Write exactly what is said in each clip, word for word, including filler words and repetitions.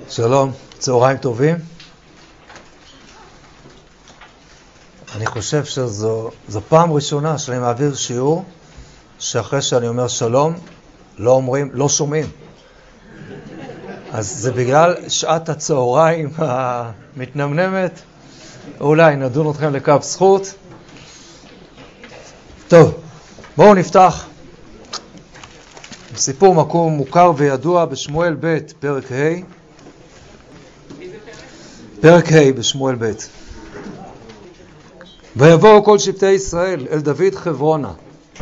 שלום, צהריים טובים. אני חושב שזו זו פעם ראשונה שאני מעביר שיעור שאחרי שאני אומר שלום לא אומרים, לא שומעים. אז זה בגלל שעת הצהריים המתנמנמת. אולי נדון אתכם לכף זכות. טוב, בואו נפתח סיפור מקום מוכר וידוע בשמואל ב' פרק ה'. פרק ה' בשמואל ב'. ויבואו כל שבטי ישראל אל דוד חברונה.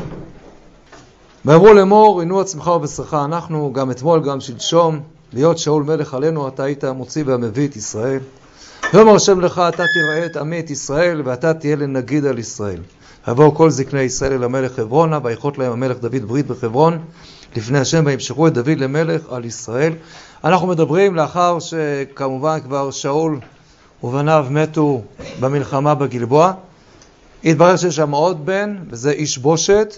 ואמרו לאמור, עינו עצמך ובשרך, אנחנו גם אתמול גם שלשום, להיות שאול מלך עלינו, אתה היית המוציא והמביא את ישראל. ואומר השם לך, אתה תראה את עמי את ישראל, ואתה תהיה לנגיד על ישראל. ויבואו כל זקני ישראל אל המלך חברונה, ויכות להם המלך דוד ברית בחברון, לפני השם, וימשכו את דוד למלך על ישראל. אנחנו מדברים לאחר שכמובן כבר שאול ובניו מתו במלחמה בגלבוע. התברר שיש שם עוד בן, וזה איש בושת,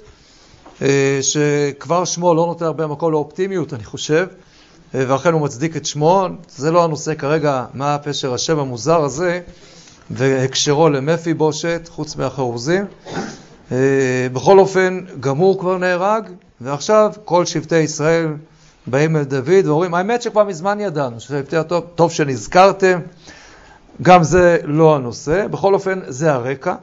שכבר שמו לא נותן הרבה מקום לאופטימיות, אני חושב, ואכן הוא מצדיק את שמו. זה לא הנושא כרגע, מה פשר השם המוזר הזה, והקשרו למפי בושת, חוץ מהחרוזים. בכל אופן, גם הוא כבר נהרג, ועכשיו כל שבטי ישראל באים אל דוד ואומרים, האמת שכבר מזמן ידענו, שבטי הטוב, טוב שנזכרתם, גם זה לא הנושא. בכל אופן, זה הרקע.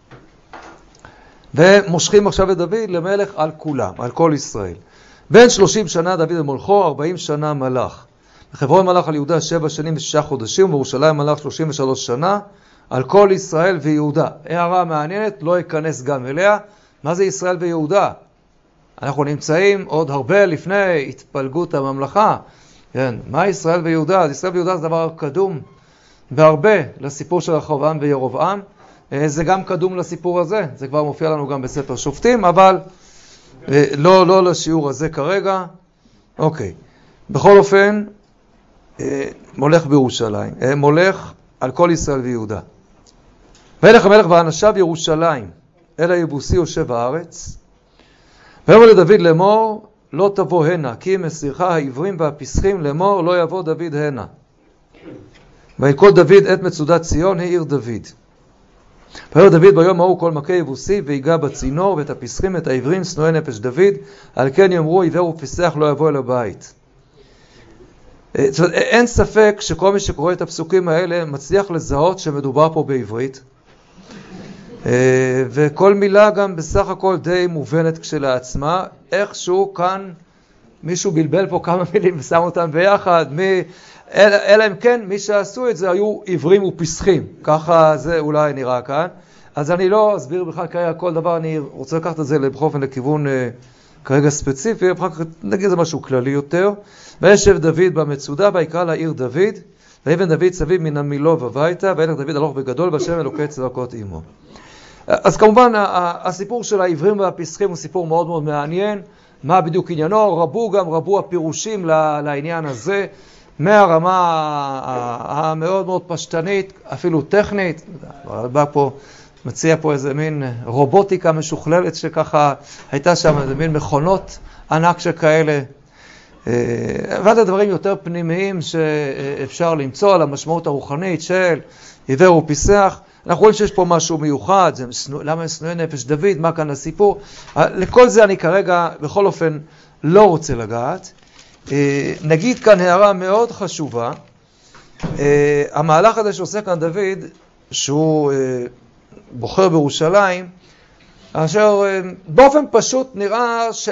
ומושכים עכשיו את דוד למלך על כולם, על כל ישראל. בין שלושים שנה דוד במולכו, ארבעים שנה מלך. בחברון מלך על יהודה שבע שנים ושישה חודשים, ובירושלים מלך שלושים ושלוש שנה, על כל ישראל ויהודה. הערה מעניינת, לא ייכנס גם אליה. מה זה ישראל ויהודה? אנחנו נמצאים עוד הרבה לפני התפלגות הממלכה. כן, מה ישראל ויהודה? אז ישראל ויהודה זה דבר קדום בהרבה לסיפור של רחבעם וירבעם. זה גם קדום לסיפור הזה, זה כבר מופיע לנו גם בספר שופטים, אבל לא, לא לשיעור הזה כרגע. אוקיי, בכל אופן, מולך בירושלים, מולך על כל ישראל ויהודה. וילך המלך ואנשיו ירושלים, אל היבוסי יושב הארץ. ויאמר לדוד לאמור, לא תבוא הנה, כי מסירך העברים והפסחים לאמור, לא יבוא דוד הנה. וילכוד דוד את מצודת ציון, היא עיר דוד. ויאמר דוד ביום ההוא כל מכה יבוסי, ויגע בצינור ואת הפסחים את העברים, שנואי נפש דוד, על כן יאמרו עיוור ופסח לא יבוא אל הבית. זאת אומרת, אין ספק שכל מי שקורא את הפסוקים האלה מצליח לזהות שמדובר פה בעברית. וכל מילה גם בסך הכל די מובנת כשלעצמה. איכשהו כאן מישהו בלבל פה כמה מילים ושם אותם ביחד. מי, אל, אלא אם כן, מי שעשו את זה היו עברים ופסחים. ככה זה אולי נראה כאן. אז אני לא אסביר בכלל כרגע כל דבר, אני רוצה לקחת את זה באופן לכיוון אה, כרגע ספציפי, ואחר כך נגיד זה משהו כללי יותר. וישב דוד במצודה, ויקרא לעיר דוד, ויבן דוד סביב מן המילוב הביתה, וילך דוד הלוך וגדול, והשם אלוקי צבאות עמו. אז כמובן הסיפור של העברים והפסחים הוא סיפור מאוד מאוד מעניין. מה בדיוק עניינו? רבו גם רבו הפירושים לעניין הזה, מהרמה המאוד מאוד פשטנית, אפילו טכנית. בא פה, מציע פה איזה מין רובוטיקה משוכללת שככה הייתה שם, איזה מין מכונות ענק שכאלה. ועד הדברים יותר פנימיים שאפשר למצוא על המשמעות הרוחנית של עיוור ופיסח. אנחנו רואים שיש פה משהו מיוחד, זה סנו, למה שנואי נפש דוד, מה כאן הסיפור? לכל זה אני כרגע בכל אופן לא רוצה לגעת. נגיד כאן הערה מאוד חשובה. המהלך הזה שעושה כאן דוד, שהוא בוחר בירושלים, אשר באופן פשוט נראה שהוא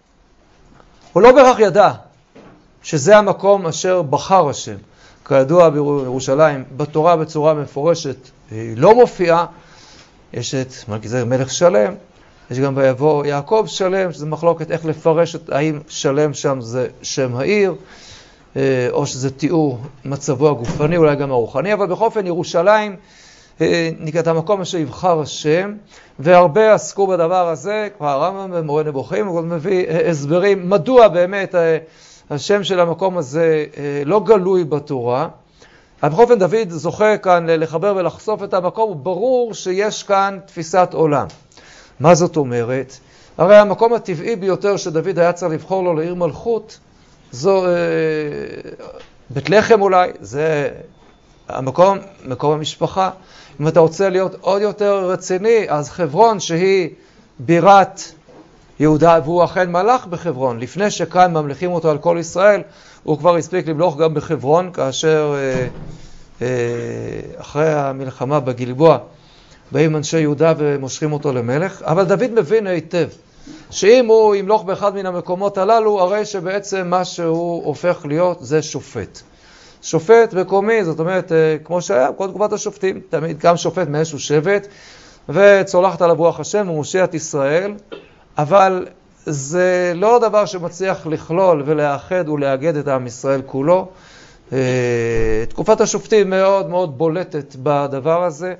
לא בהכרח ידע שזה המקום אשר בחר השם. כידוע בירושלים, בתורה בצורה מפורשת היא לא מופיעה. יש את מלכיזר מלך שלם, יש גם ביבוא יעקב שלם, שזה מחלוקת איך לפרש את האם שלם שם זה שם העיר, או שזה תיאור מצבו הגופני, אולי גם הרוחני, אבל בכל אופן ירושלים נקראת המקום אשר יבחר השם, והרבה עסקו בדבר הזה, כבר הרמב"ם במורה נבוכים, הוא מביא הסברים מדוע באמת השם של המקום הזה לא גלוי בתורה. אבל בכל אופן דוד זוכה כאן לחבר ולחשוף את המקום, וברור שיש כאן תפיסת עולם. מה זאת אומרת? הרי המקום הטבעי ביותר שדוד היה צריך לבחור לו לעיר מלכות, זו, בית לחם אולי, זה המקום, מקום המשפחה. אם אתה רוצה להיות עוד יותר רציני, אז חברון שהיא בירת יהודה, והוא אכן מלך בחברון. לפני שכאן ממליכים אותו על כל ישראל, הוא כבר הספיק למלוך גם בחברון, כאשר אה, אה, אחרי המלחמה בגלבוע, באים אנשי יהודה ומושכים אותו למלך. אבל דוד מבין היטב, שאם הוא ימלוך באחד מן המקומות הללו, הרי שבעצם מה שהוא הופך להיות זה שופט. שופט מקומי, זאת אומרת, כמו שהיה, כל תקופת השופטים, תמיד גם שופט מאיזשהו שבט, וצולחת עליו רוח השם ומושיע את ישראל, אבל זה לא דבר שמצליח לכלול ולאחד ולאגד את עם ישראל כולו. תקופת השופטים מאוד מאוד בולטת בדבר הזה,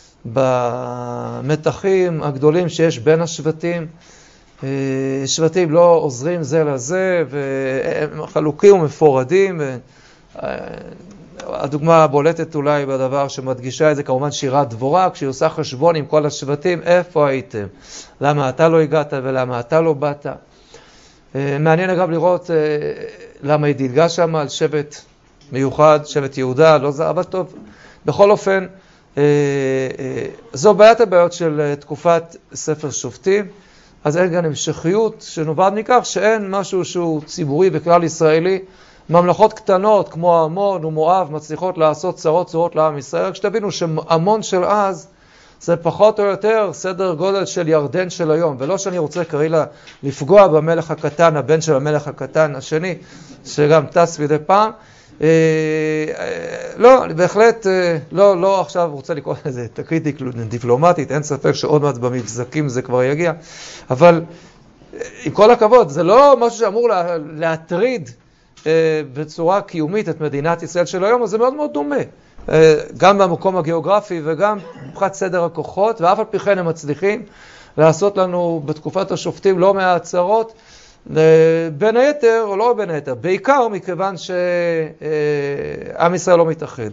במתחים הגדולים שיש בין השבטים. שבטים לא עוזרים זה לזה, והם חלוקים ומפורדים. הדוגמה הבולטת אולי בדבר שמדגישה את זה, כמובן שירת דבורה, כשהיא עושה חשבון עם כל השבטים, איפה הייתם? למה אתה לא הגעת ולמה אתה לא באת? מעניין אגב לראות למה היא דילגה שם על שבט מיוחד, שבט יהודה, לא זה, אבל טוב. בכל אופן, זו בעיית הבעיות של תקופת ספר שופטים, אז אין גם המשכיות שנובעת מכך שאין משהו שהוא ציבורי וכלל ישראלי. ממלכות קטנות כמו עמון ומואב מצליחות לעשות צרות צורות לעם ישראל. רק שתבינו שעמון של אז זה פחות או יותר סדר גודל של ירדן של היום. ולא שאני רוצה כרגע לפגוע במלך הקטן, הבן של המלך הקטן השני, שגם טס מדי פעם. אה, אה, לא, בהחלט אה, לא, לא עכשיו רוצה לקרוא לזה תקרית דיפלומטית, אין ספק שעוד מעט במבזקים זה כבר יגיע. אבל עם כל הכבוד, זה לא משהו שאמור לה, להטריד בצורה קיומית את מדינת ישראל של היום, אז זה מאוד מאוד דומה. גם במקום הגיאוגרפי וגם מבחינת סדר הכוחות, ואף על פי כן הם מצליחים לעשות לנו בתקופת השופטים לא מעט צרות, בין היתר, או לא בין היתר, בעיקר מכיוון שעם ישראל לא מתאחד.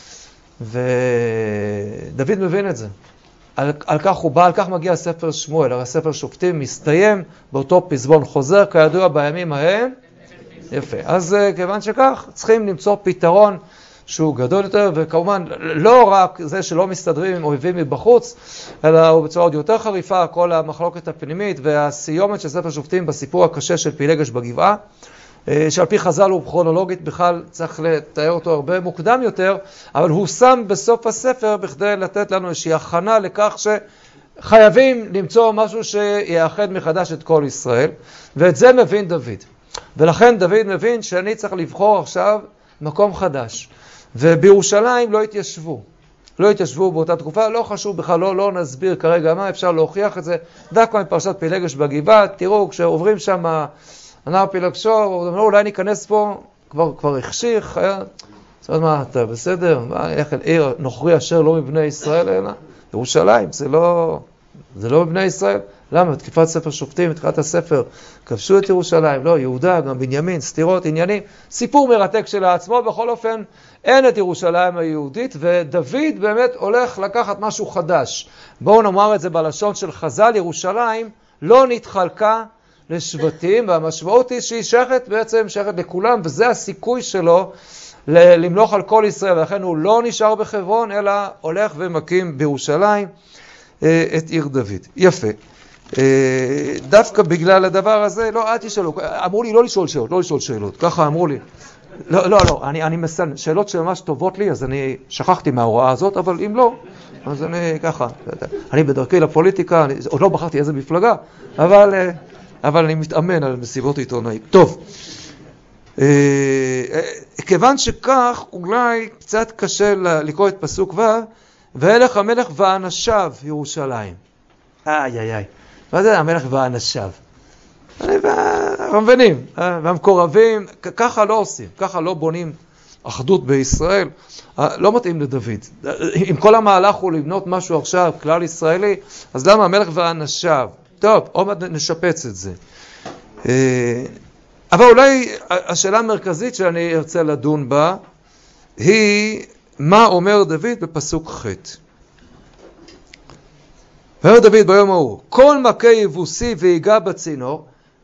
ודוד מבין את זה. על, על כך הוא בא, על כך מגיע ספר שמואל, הרי ספר שופטים מסתיים באותו פזמון חוזר, כידוע בימים ההם. יפה. אז כיוון שכך, צריכים למצוא פתרון שהוא גדול יותר, וכמובן לא רק זה שלא מסתדרים עם אויבים מבחוץ, אלא הוא בצורה עוד יותר חריפה, כל המחלוקת הפנימית והסיומת של ספר שופטים בסיפור הקשה של פילגש בגבעה, שעל פי חז"ל הוא כרונולוגית בכלל צריך לתאר אותו הרבה מוקדם יותר, אבל הוא שם בסוף הספר בכדי לתת לנו איזושהי הכנה לכך שחייבים למצוא משהו שיאחד מחדש את כל ישראל, ואת זה מבין דוד. ולכן דוד מבין שאני צריך לבחור עכשיו מקום חדש. ובירושלים לא התיישבו. לא התיישבו באותה תקופה, לא חשוב בכלל, לא, לא נסביר כרגע מה, אפשר להוכיח את זה. דווקא מפרשת פילגש בגבעה, תראו, כשעוברים שם הנער פילגשו, אולי ניכנס פה, כבר, כבר החשיך, היה, זאת אומרת, מה, אתה בסדר? מה, איך עיר נוכרי אשר לא מבני ישראל, אלא? ירושלים, זה לא, זה לא מבני ישראל. למה? בתקופת ספר שופטים, בתקופת הספר, כבשו את ירושלים, לא, יהודה, גם בנימין, סתירות, עניינים, סיפור מרתק של עצמו, בכל אופן, אין את ירושלים היהודית, ודוד באמת הולך לקחת משהו חדש. בואו נאמר את זה בלשון של חז"ל, ירושלים לא נתחלקה לשבטים, והמשמעות היא שהיא שייכת, בעצם שייכת לכולם, וזה הסיכוי שלו למלוך על כל ישראל, ולכן הוא לא נשאר בחברון, אלא הולך ומקים בירושלים את עיר דוד. יפה. דווקא בגלל הדבר הזה, לא, אל תשאלו, אמרו לי לא לשאול שאלות, לא לשאול שאלות, ככה אמרו לי. לא, לא, לא, אני, אני מסן, שאלות שממש טובות לי, אז אני שכחתי מההוראה הזאת, אבל אם לא, אז אני ככה, אני בדרכי לפוליטיקה, אני, עוד לא בחרתי איזה מפלגה, אבל, אבל אני מתאמן על מסיבות עיתונאים. טוב, כיוון שכך, אולי קצת קשה לקרוא את פסוק ו' והלך המלך ואנשיו ירושלים. איי, איי, איי. מה זה המלך ואנשיו? הרמב"נים והמקורבים, ככה לא עושים, ככה לא בונים אחדות בישראל, לא מתאים לדוד. אם כל המהלך הוא לבנות משהו עכשיו, כלל ישראלי, אז למה המלך ואנשיו? טוב, עוד מעט נשפץ את זה. אבל אולי השאלה המרכזית שאני ארצה לדון בה, היא מה אומר דוד בפסוק ח'. ואומר דוד ביום ההוא, כל מכה יבוסי ויגע בצינור,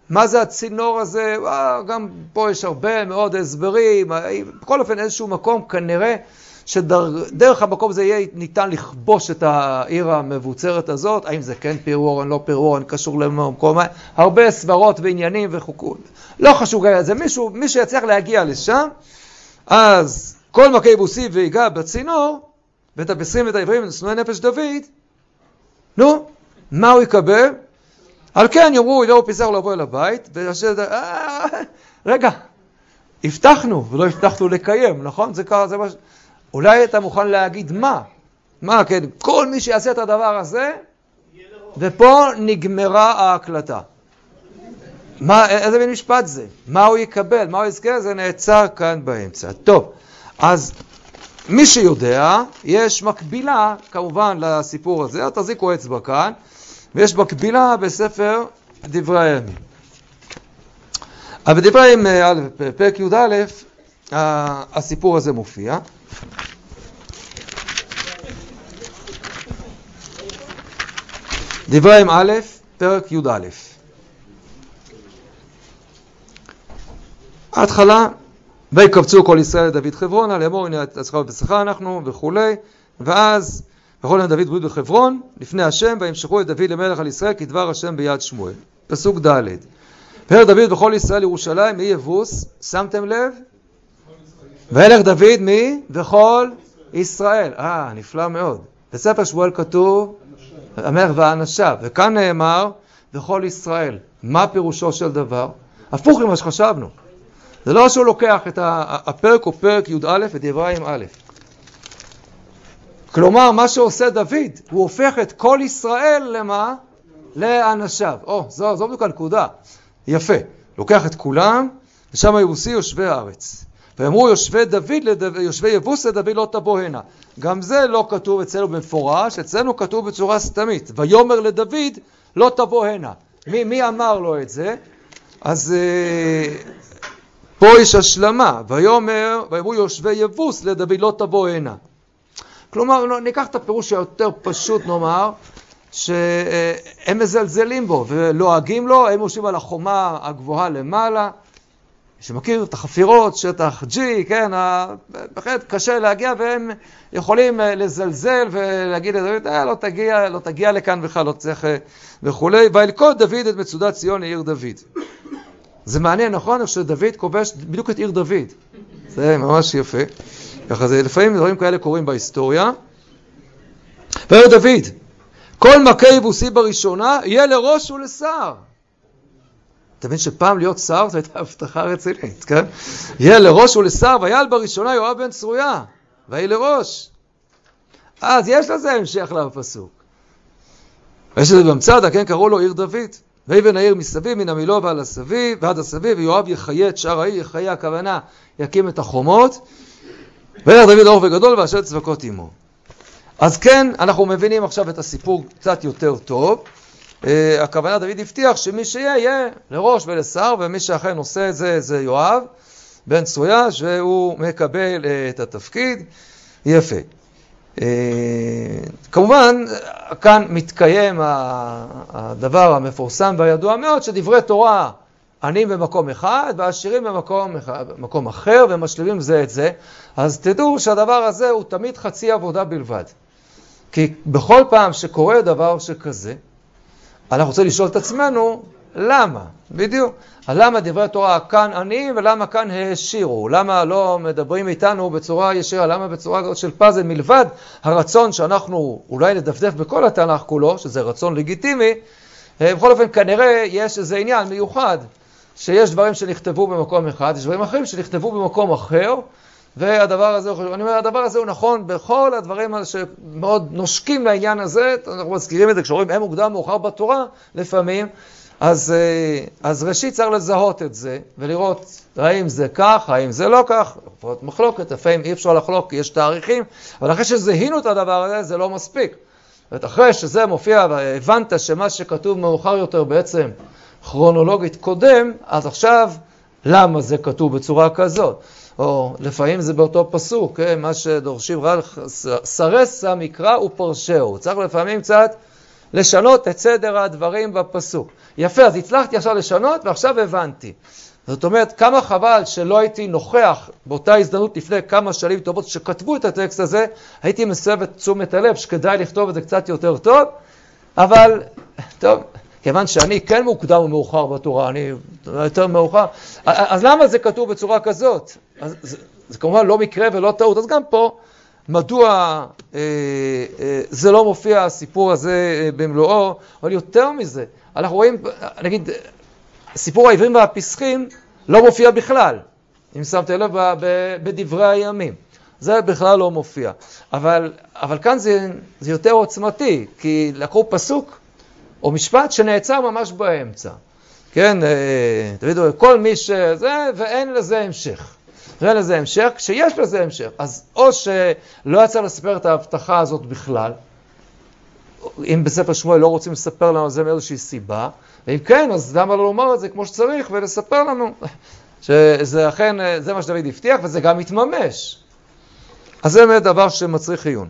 מה זה הצינור הזה? גם פה יש הרבה מאוד הסברים, בכל אופן איזשהו מקום כנראה שדרך המקום זה יהיה ניתן לכבוש את העיר המבוצרת הזאת, האם זה כן פירורן, לא פירורן, קשור למקום, הרבה סברות ועניינים וחוקות. לא חשוב, זה מישהו, מי שיצליח להגיע לשם, אז כל מכה יבוסי ויגע בצינור, ואת הבשרים ואת העברים ונשנואי נפש דוד, נו, מה הוא יקבל? על כן יאמרו, ידעו פיסח לבוא אל הבית, והשד, אה, רגע, הבטחנו ולא הבטחנו לקיים, נכון? זה ככה, זה מה... אולי אתה מוכן להגיד מה? מה, כן? כל מי שיעשה את הדבר הזה, ופה נגמרה ההקלטה. מה, איזה מין משפט זה? מה הוא יקבל? מה הוא יזכה? זה נעצר כאן באמצע. טוב, אז מי שיודע, יש מקבילה כמובן לסיפור הזה, תזיקו אצבע כאן, ויש מקבילה בספר דברי הימים. אבל בדברי הימים א' פרק י"א, הסיפור הזה מופיע. דברי הימים א', פרק י"א. ההתחלה, ויקבצו כל ישראל לדוד חברונה, לאמור הנה הצלחה ובשכה אנחנו וכולי, ואז וכל יום דוד ברית בחברון לפני השם, וימשכו את דוד למלך על ישראל כדבר השם ביד שמואל. פסוק ד' וירא דוד בכל ישראל ירושלים מי יבוס, שמתם לב? וילך דוד מי? וכל ישראל. אה, נפלא מאוד. בספר שמואל כתוב המלך ואנשיו, וכאן נאמר וכל ישראל. מה פירושו של דבר? הפוך ממה שחשבנו. זה לא שהוא לוקח את הפרק או פרק י"א ודברי הימים א'. כלומר, מה שעושה דוד, הוא הופך את כל ישראל למה? לאנשיו. או, זו, זו בדיוק הנקודה. יפה. לוקח את כולם, ושם היבוסי יושבי הארץ. ואמרו יושבי דוד, לדו... יושבי יבוס לדוד לא תבוא הנה. גם זה לא כתוב אצלנו במפורש, אצלנו כתוב בצורה סתמית. ויאמר לדוד לא תבוא הנה. מי, מי אמר לו את זה? אז אה, פה יש השלמה. ויאמר, ויאמרו יושבי יבוס לדוד לא תבוא הנה. כלומר, ניקח את הפירוש היותר פשוט, נאמר, שהם מזלזלים בו ולועגים לו, הם יושבים על החומה הגבוהה למעלה, שמכיר את החפירות, שטח G, כן, בהחלט קשה להגיע, והם יכולים לזלזל ולהגיד לדוד, אה, לא תגיע, לא תגיע לכאן בכלל, לא צריך וכולי, וילכוד דוד את מצודת ציון לעיר דוד. זה מעניין, נכון? שדוד כובש בדיוק את עיר דוד. זה ממש יפה. ככה זה, לפעמים דברים כאלה קורים בהיסטוריה. וירא דוד, כל מכה יבוסי בראשונה יהיה לראש ולשר. אתה מבין שפעם להיות שר זו הייתה הבטחה רצינית, כן? יהיה לראש ולשר, ויעל בראשונה יואב בן צרויה, ויהי לראש. אז יש לזה המשך לפסוק. ויש לזה במצדה, כן, קראו לו עיר דוד. ויבן העיר מסביב, מן המילו ועל הסביב, ועד הסביב, ויואב יחיה את שאר העיר, יחיה הכוונה, יקים את החומות. וילך דוד אור וגדול ואשר צבקות עמו. אז כן, אנחנו מבינים עכשיו את הסיפור קצת יותר טוב. Uh, הכוונה דוד הבטיח שמי שיהיה, יהיה לראש ולשר, ומי שאכן עושה את זה, זה יואב, בן צרויה, שהוא מקבל uh, את התפקיד. יפה. Uh, כמובן, כאן מתקיים הדבר המפורסם והידוע מאוד, שדברי תורה עניים במקום אחד, ועשירים במקום, במקום אחר, ומשלימים זה את זה. אז תדעו שהדבר הזה הוא תמיד חצי עבודה בלבד. כי בכל פעם שקורה דבר שכזה, אנחנו רוצים לשאול את עצמנו, למה? בדיוק. למה דברי תורה כאן עניים ולמה כאן העשירו? למה לא מדברים איתנו בצורה ישירה? למה בצורה של פאזל מלבד הרצון שאנחנו אולי נדפדף בכל התנ"ך כולו, שזה רצון לגיטימי, בכל אופן כנראה יש איזה עניין מיוחד, שיש דברים שנכתבו במקום אחד, יש דברים אחרים שנכתבו במקום אחר, והדבר הזה, אני אומר, הדבר הזה הוא נכון בכל הדברים שמאוד נושקים לעניין הזה, אנחנו מזכירים את זה, כשרואים הם מוקדם מאוחר בתורה, לפעמים, אז, אז ראשית צריך לזהות את זה, ולראות האם זה כך, האם זה לא כך, לפחות מחלוקת, לפעמים אי אפשר לחלוק, יש תאריכים, אבל אחרי שזהינו את הדבר הזה, זה לא מספיק. אחרי שזה מופיע, והבנת שמה שכתוב מאוחר יותר בעצם כרונולוגית קודם, אז עכשיו, למה זה כתוב בצורה כזאת? או לפעמים זה באותו פסוק, מה שדורשים רב, סרס המקרא ופרשהו. צריך לפעמים קצת לשנות את סדר הדברים בפסוק. יפה, אז הצלחתי עכשיו לשנות ועכשיו הבנתי. זאת אומרת, כמה חבל שלא הייתי נוכח באותה הזדמנות לפני כמה שנים טובות שכתבו את הטקסט הזה, הייתי מסב את תשומת הלב שכדאי לכתוב את זה קצת יותר טוב, אבל טוב, כיוון שאני כן מוקדם ומאוחר בתורה, אני יותר מאוחר, אז למה זה כתוב בצורה כזאת? אז זה, זה כמובן לא מקרה ולא טעות, אז גם פה, מדוע אה, אה, זה לא מופיע הסיפור הזה אה, במלואו, אבל יותר מזה, אנחנו רואים, נגיד, סיפור העברים והפסחים לא מופיע בכלל, אם שמתם לב בדברי הימים. זה בכלל לא מופיע. אבל, אבל כאן זה, זה יותר עוצמתי, כי לקחו פסוק או משפט שנעצר ממש באמצע. כן, תגידו, כל מי שזה, ואין לזה המשך. ואין לזה המשך, כשיש לזה המשך. אז או שלא יצא לספר את ההבטחה הזאת בכלל, אם בספר שמואל לא רוצים לספר לנו זה מאיזושהי סיבה, ואם כן, אז למה לא לומר את זה כמו שצריך ולספר לנו שזה אכן, זה מה שדוד הבטיח וזה גם מתממש. אז זה באמת דבר שמצריך עיון.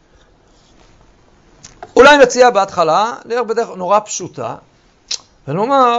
אולי נציע בהתחלה, נראה בדרך נורא פשוטה, ונאמר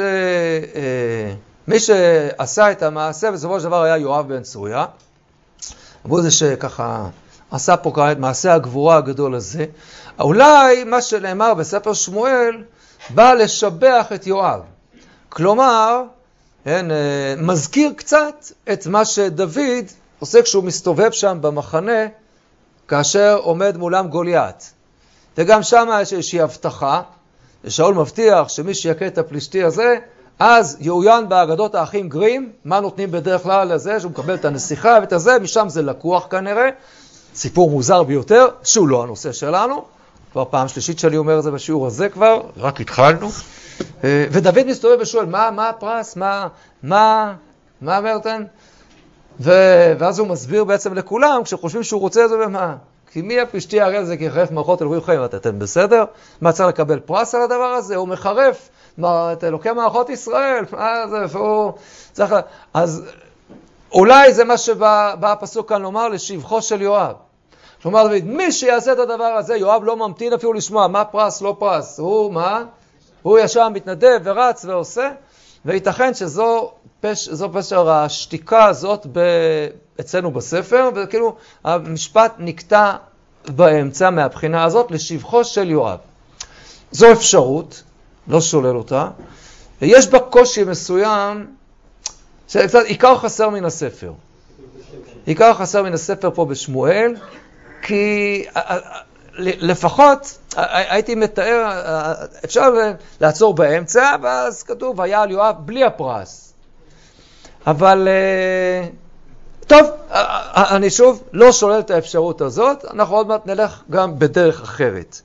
שמי שעשה את המעשה בסופו של דבר היה יואב בן צרויה, והוא זה שככה עשה פה כעת מעשה הגבורה הגדול הזה. אולי מה שנאמר בספר שמואל בא לשבח את יואב. כלומר, כן, מזכיר קצת את מה שדוד עושה כשהוא מסתובב שם במחנה, כאשר עומד מולם גוליית. וגם שם יש איזושהי הבטחה, ושאול מבטיח שמי שיקה את הפלישתי הזה, אז יעוין באגדות האחים גרים, מה נותנים בדרך כלל לזה, שהוא מקבל את הנסיכה ואת הזה, משם זה לקוח כנראה, סיפור מוזר ביותר, שהוא לא הנושא שלנו, כבר פעם שלישית שלי אומר את זה בשיעור הזה כבר, רק התחלנו, ודוד מסתובב ושואל, מה, מה הפרס, מה, מה, מה מרטן? ואז הוא מסביר בעצם לכולם, כשחושבים שהוא רוצה את זה ומה, כי מי הפלישתי הרי זה כי חרף מערכות אלוהים חיים, אתם בסדר? מה צריך לקבל פרס על הדבר הזה? הוא מחרף את אלוקי מערכות ישראל, מה זה, והוא צריך, אז אולי זה מה שבא הפסוק כאן לומר לשבחו של יואב. כלומר, דוד, מי שיעשה את הדבר הזה, יואב לא ממתין אפילו לשמוע מה פרס, לא פרס. הוא מה? הוא ישר מתנדב ורץ ועושה, וייתכן שזו פש, זו פשר השתיקה הזאת ב, אצלנו בספר, וכאילו המשפט נקטע באמצע מהבחינה הזאת לשבחו של יואב. זו אפשרות, לא שולל אותה, ויש בה קושי מסוים, שקצת עיקר חסר מן הספר. עיקר חסר מן הספר פה בשמואל, כי לפחות הייתי מתאר, אפשר לעצור באמצע, ואז כתוב, היה על יואב בלי הפרס. אבל טוב, אני שוב לא שולל את האפשרות הזאת, אנחנו עוד מעט נלך גם בדרך אחרת.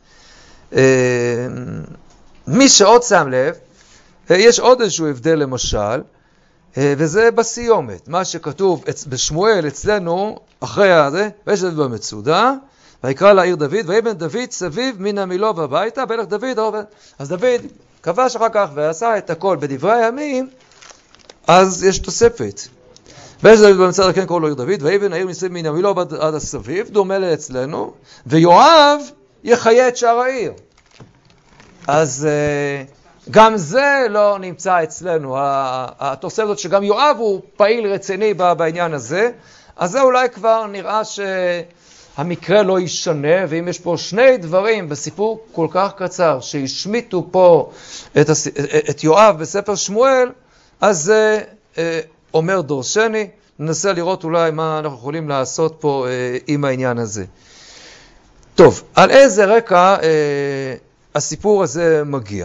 מי שעוד שם לב, יש עוד איזשהו הבדל למשל, וזה בסיומת, מה שכתוב בשמואל אצלנו, אחרי הזה, ויש דוד במצודה, ויקרא לעיר דוד, ויבן דוד סביב מן המילוב הביתה, וילך דוד העובד. אז דוד כבש אחר כך ועשה את הכל בדברי הימים, אז יש תוספת. ויש דוד במצודה, כן קראו לו עיר דוד, ויבן העיר מסביב מן המילוב עד, עד הסביב, דומה לאצלנו, ויואב יחיה את שער העיר. אז גם זה לא נמצא אצלנו, התוספת הזאת שגם יואב הוא פעיל רציני בעניין הזה, אז זה אולי כבר נראה שהמקרה לא ישנה, ואם יש פה שני דברים בסיפור כל כך קצר שהשמיטו פה את, הס... את יואב בספר שמואל, אז זה אומר דורשני, ננסה לראות אולי מה אנחנו יכולים לעשות פה עם העניין הזה. טוב, על איזה רקע הסיפור הזה מגיע?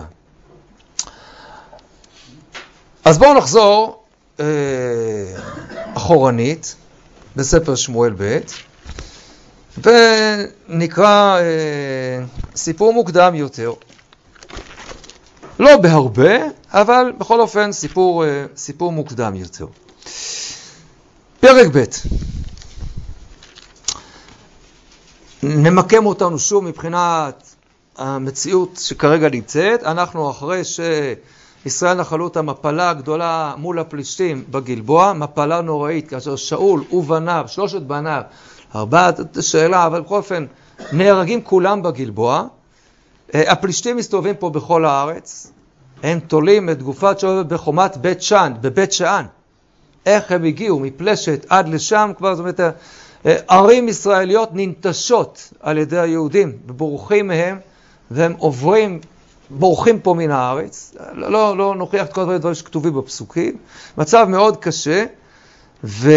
אז בואו נחזור אה, אחורנית בספר שמואל ב' ונקרא אה, סיפור מוקדם יותר. לא בהרבה, אבל בכל אופן סיפור, אה, סיפור מוקדם יותר. פרק ב' נמקם אותנו שוב מבחינת המציאות שכרגע נמצאת. אנחנו אחרי שישראל נחלו את המפלה הגדולה מול הפלישתים בגלבוע, מפלה נוראית, כאשר שאול ובניו, שלושת בניו, ארבעת שאלה, אבל בכל אופן נהרגים כולם בגלבוע, הפלישתים מסתובבים פה בכל הארץ, הם תולים את גופת שאול בחומת בית שאן, בבית שאן. איך הם הגיעו מפלשת עד לשם, כבר זאת אומרת, ערים ישראליות ננטשות על ידי היהודים, ובורחים מהם, והם עוברים, בורחים פה מן הארץ. לא, לא, לא נוכיח את כל הדברים שכתובים בפסוקים. מצב מאוד קשה, ודוד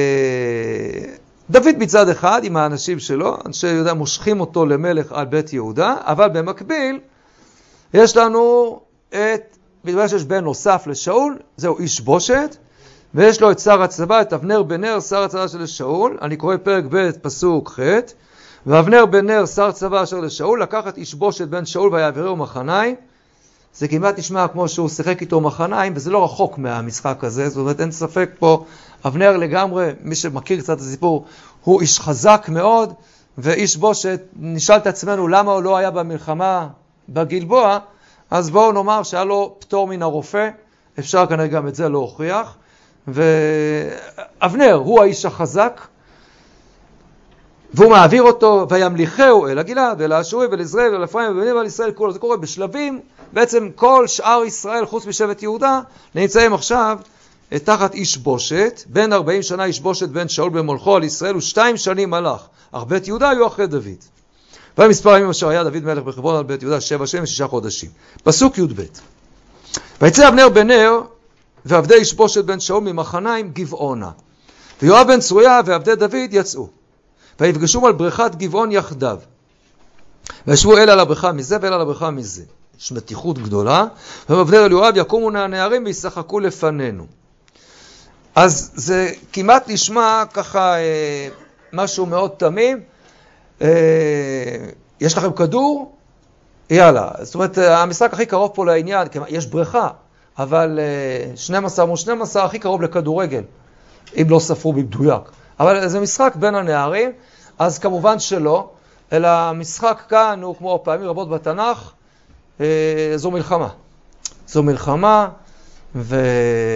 מצד אחד עם האנשים שלו, אנשי יהודה מושכים אותו למלך על בית יהודה, אבל במקביל יש לנו את, בגלל שיש בן נוסף לשאול, זהו איש בושת, ויש לו את שר הצבא, את אבנר בן נר, שר הצבא של שאול. אני קורא פרק ב' פסוק ח'. ואבנר בן נר, שר צבא אשר לשאול, לקח את איש בושת בן שאול ויעבירו מחניים. זה כמעט נשמע כמו שהוא שיחק איתו מחניים, וזה לא רחוק מהמשחק הזה, זאת אומרת אין ספק פה, אבנר לגמרי, מי שמכיר קצת את הסיפור, הוא איש חזק מאוד, ואיש בושת, נשאל את עצמנו למה הוא לא היה במלחמה בגלבוע, אז בואו נאמר שהיה לו פטור מן הרופא, אפשר כנראה גם את זה להוכיח, ואבנר הוא האיש החזק, והוא מעביר אותו, וימליכהו אל הגלעד, אל האשורי, ואל יזרעאל, ואל אפרים, ובנים על ישראל, כולו. זה קורה בשלבים, בעצם כל שאר ישראל, חוץ משבט יהודה, נמצאים עכשיו תחת איש בושת, בין ארבעים שנה איש בושת בן שאול במולכו על ישראל, ושתיים שנים מלך. אך בית יהודה היו אחרי דוד. במספר הימים אשר היה דוד מלך בחברון על בית יהודה, שבע שנים ושישה חודשים. פסוק י"ב. ויצא אבנר בן נר, ועבדי איש בושת בן שאול ממחניים גבעונה. ויואב בן צרויה ועבדי דוד יצאו. ויפגשו על בריכת גבעון יחדיו. וישבו אל על הבריכה מזה ואל על הבריכה מזה. יש מתיחות גדולה. ואבנר אל יואב יקומו הנערים וישחקו לפנינו. אז זה כמעט נשמע ככה אה, משהו מאוד תמים. אה, יש לכם כדור? יאללה. זאת אומרת, המשחק הכי קרוב פה לעניין, יש בריכה, אבל אה, שנים עשר מול שנים עשר הכי קרוב לכדורגל, אם לא ספרו במדויק. אבל זה משחק בין הנערים, אז כמובן שלא, אלא המשחק כאן הוא כמו פעמים רבות בתנ"ך, אה, זו מלחמה. זו מלחמה, וזה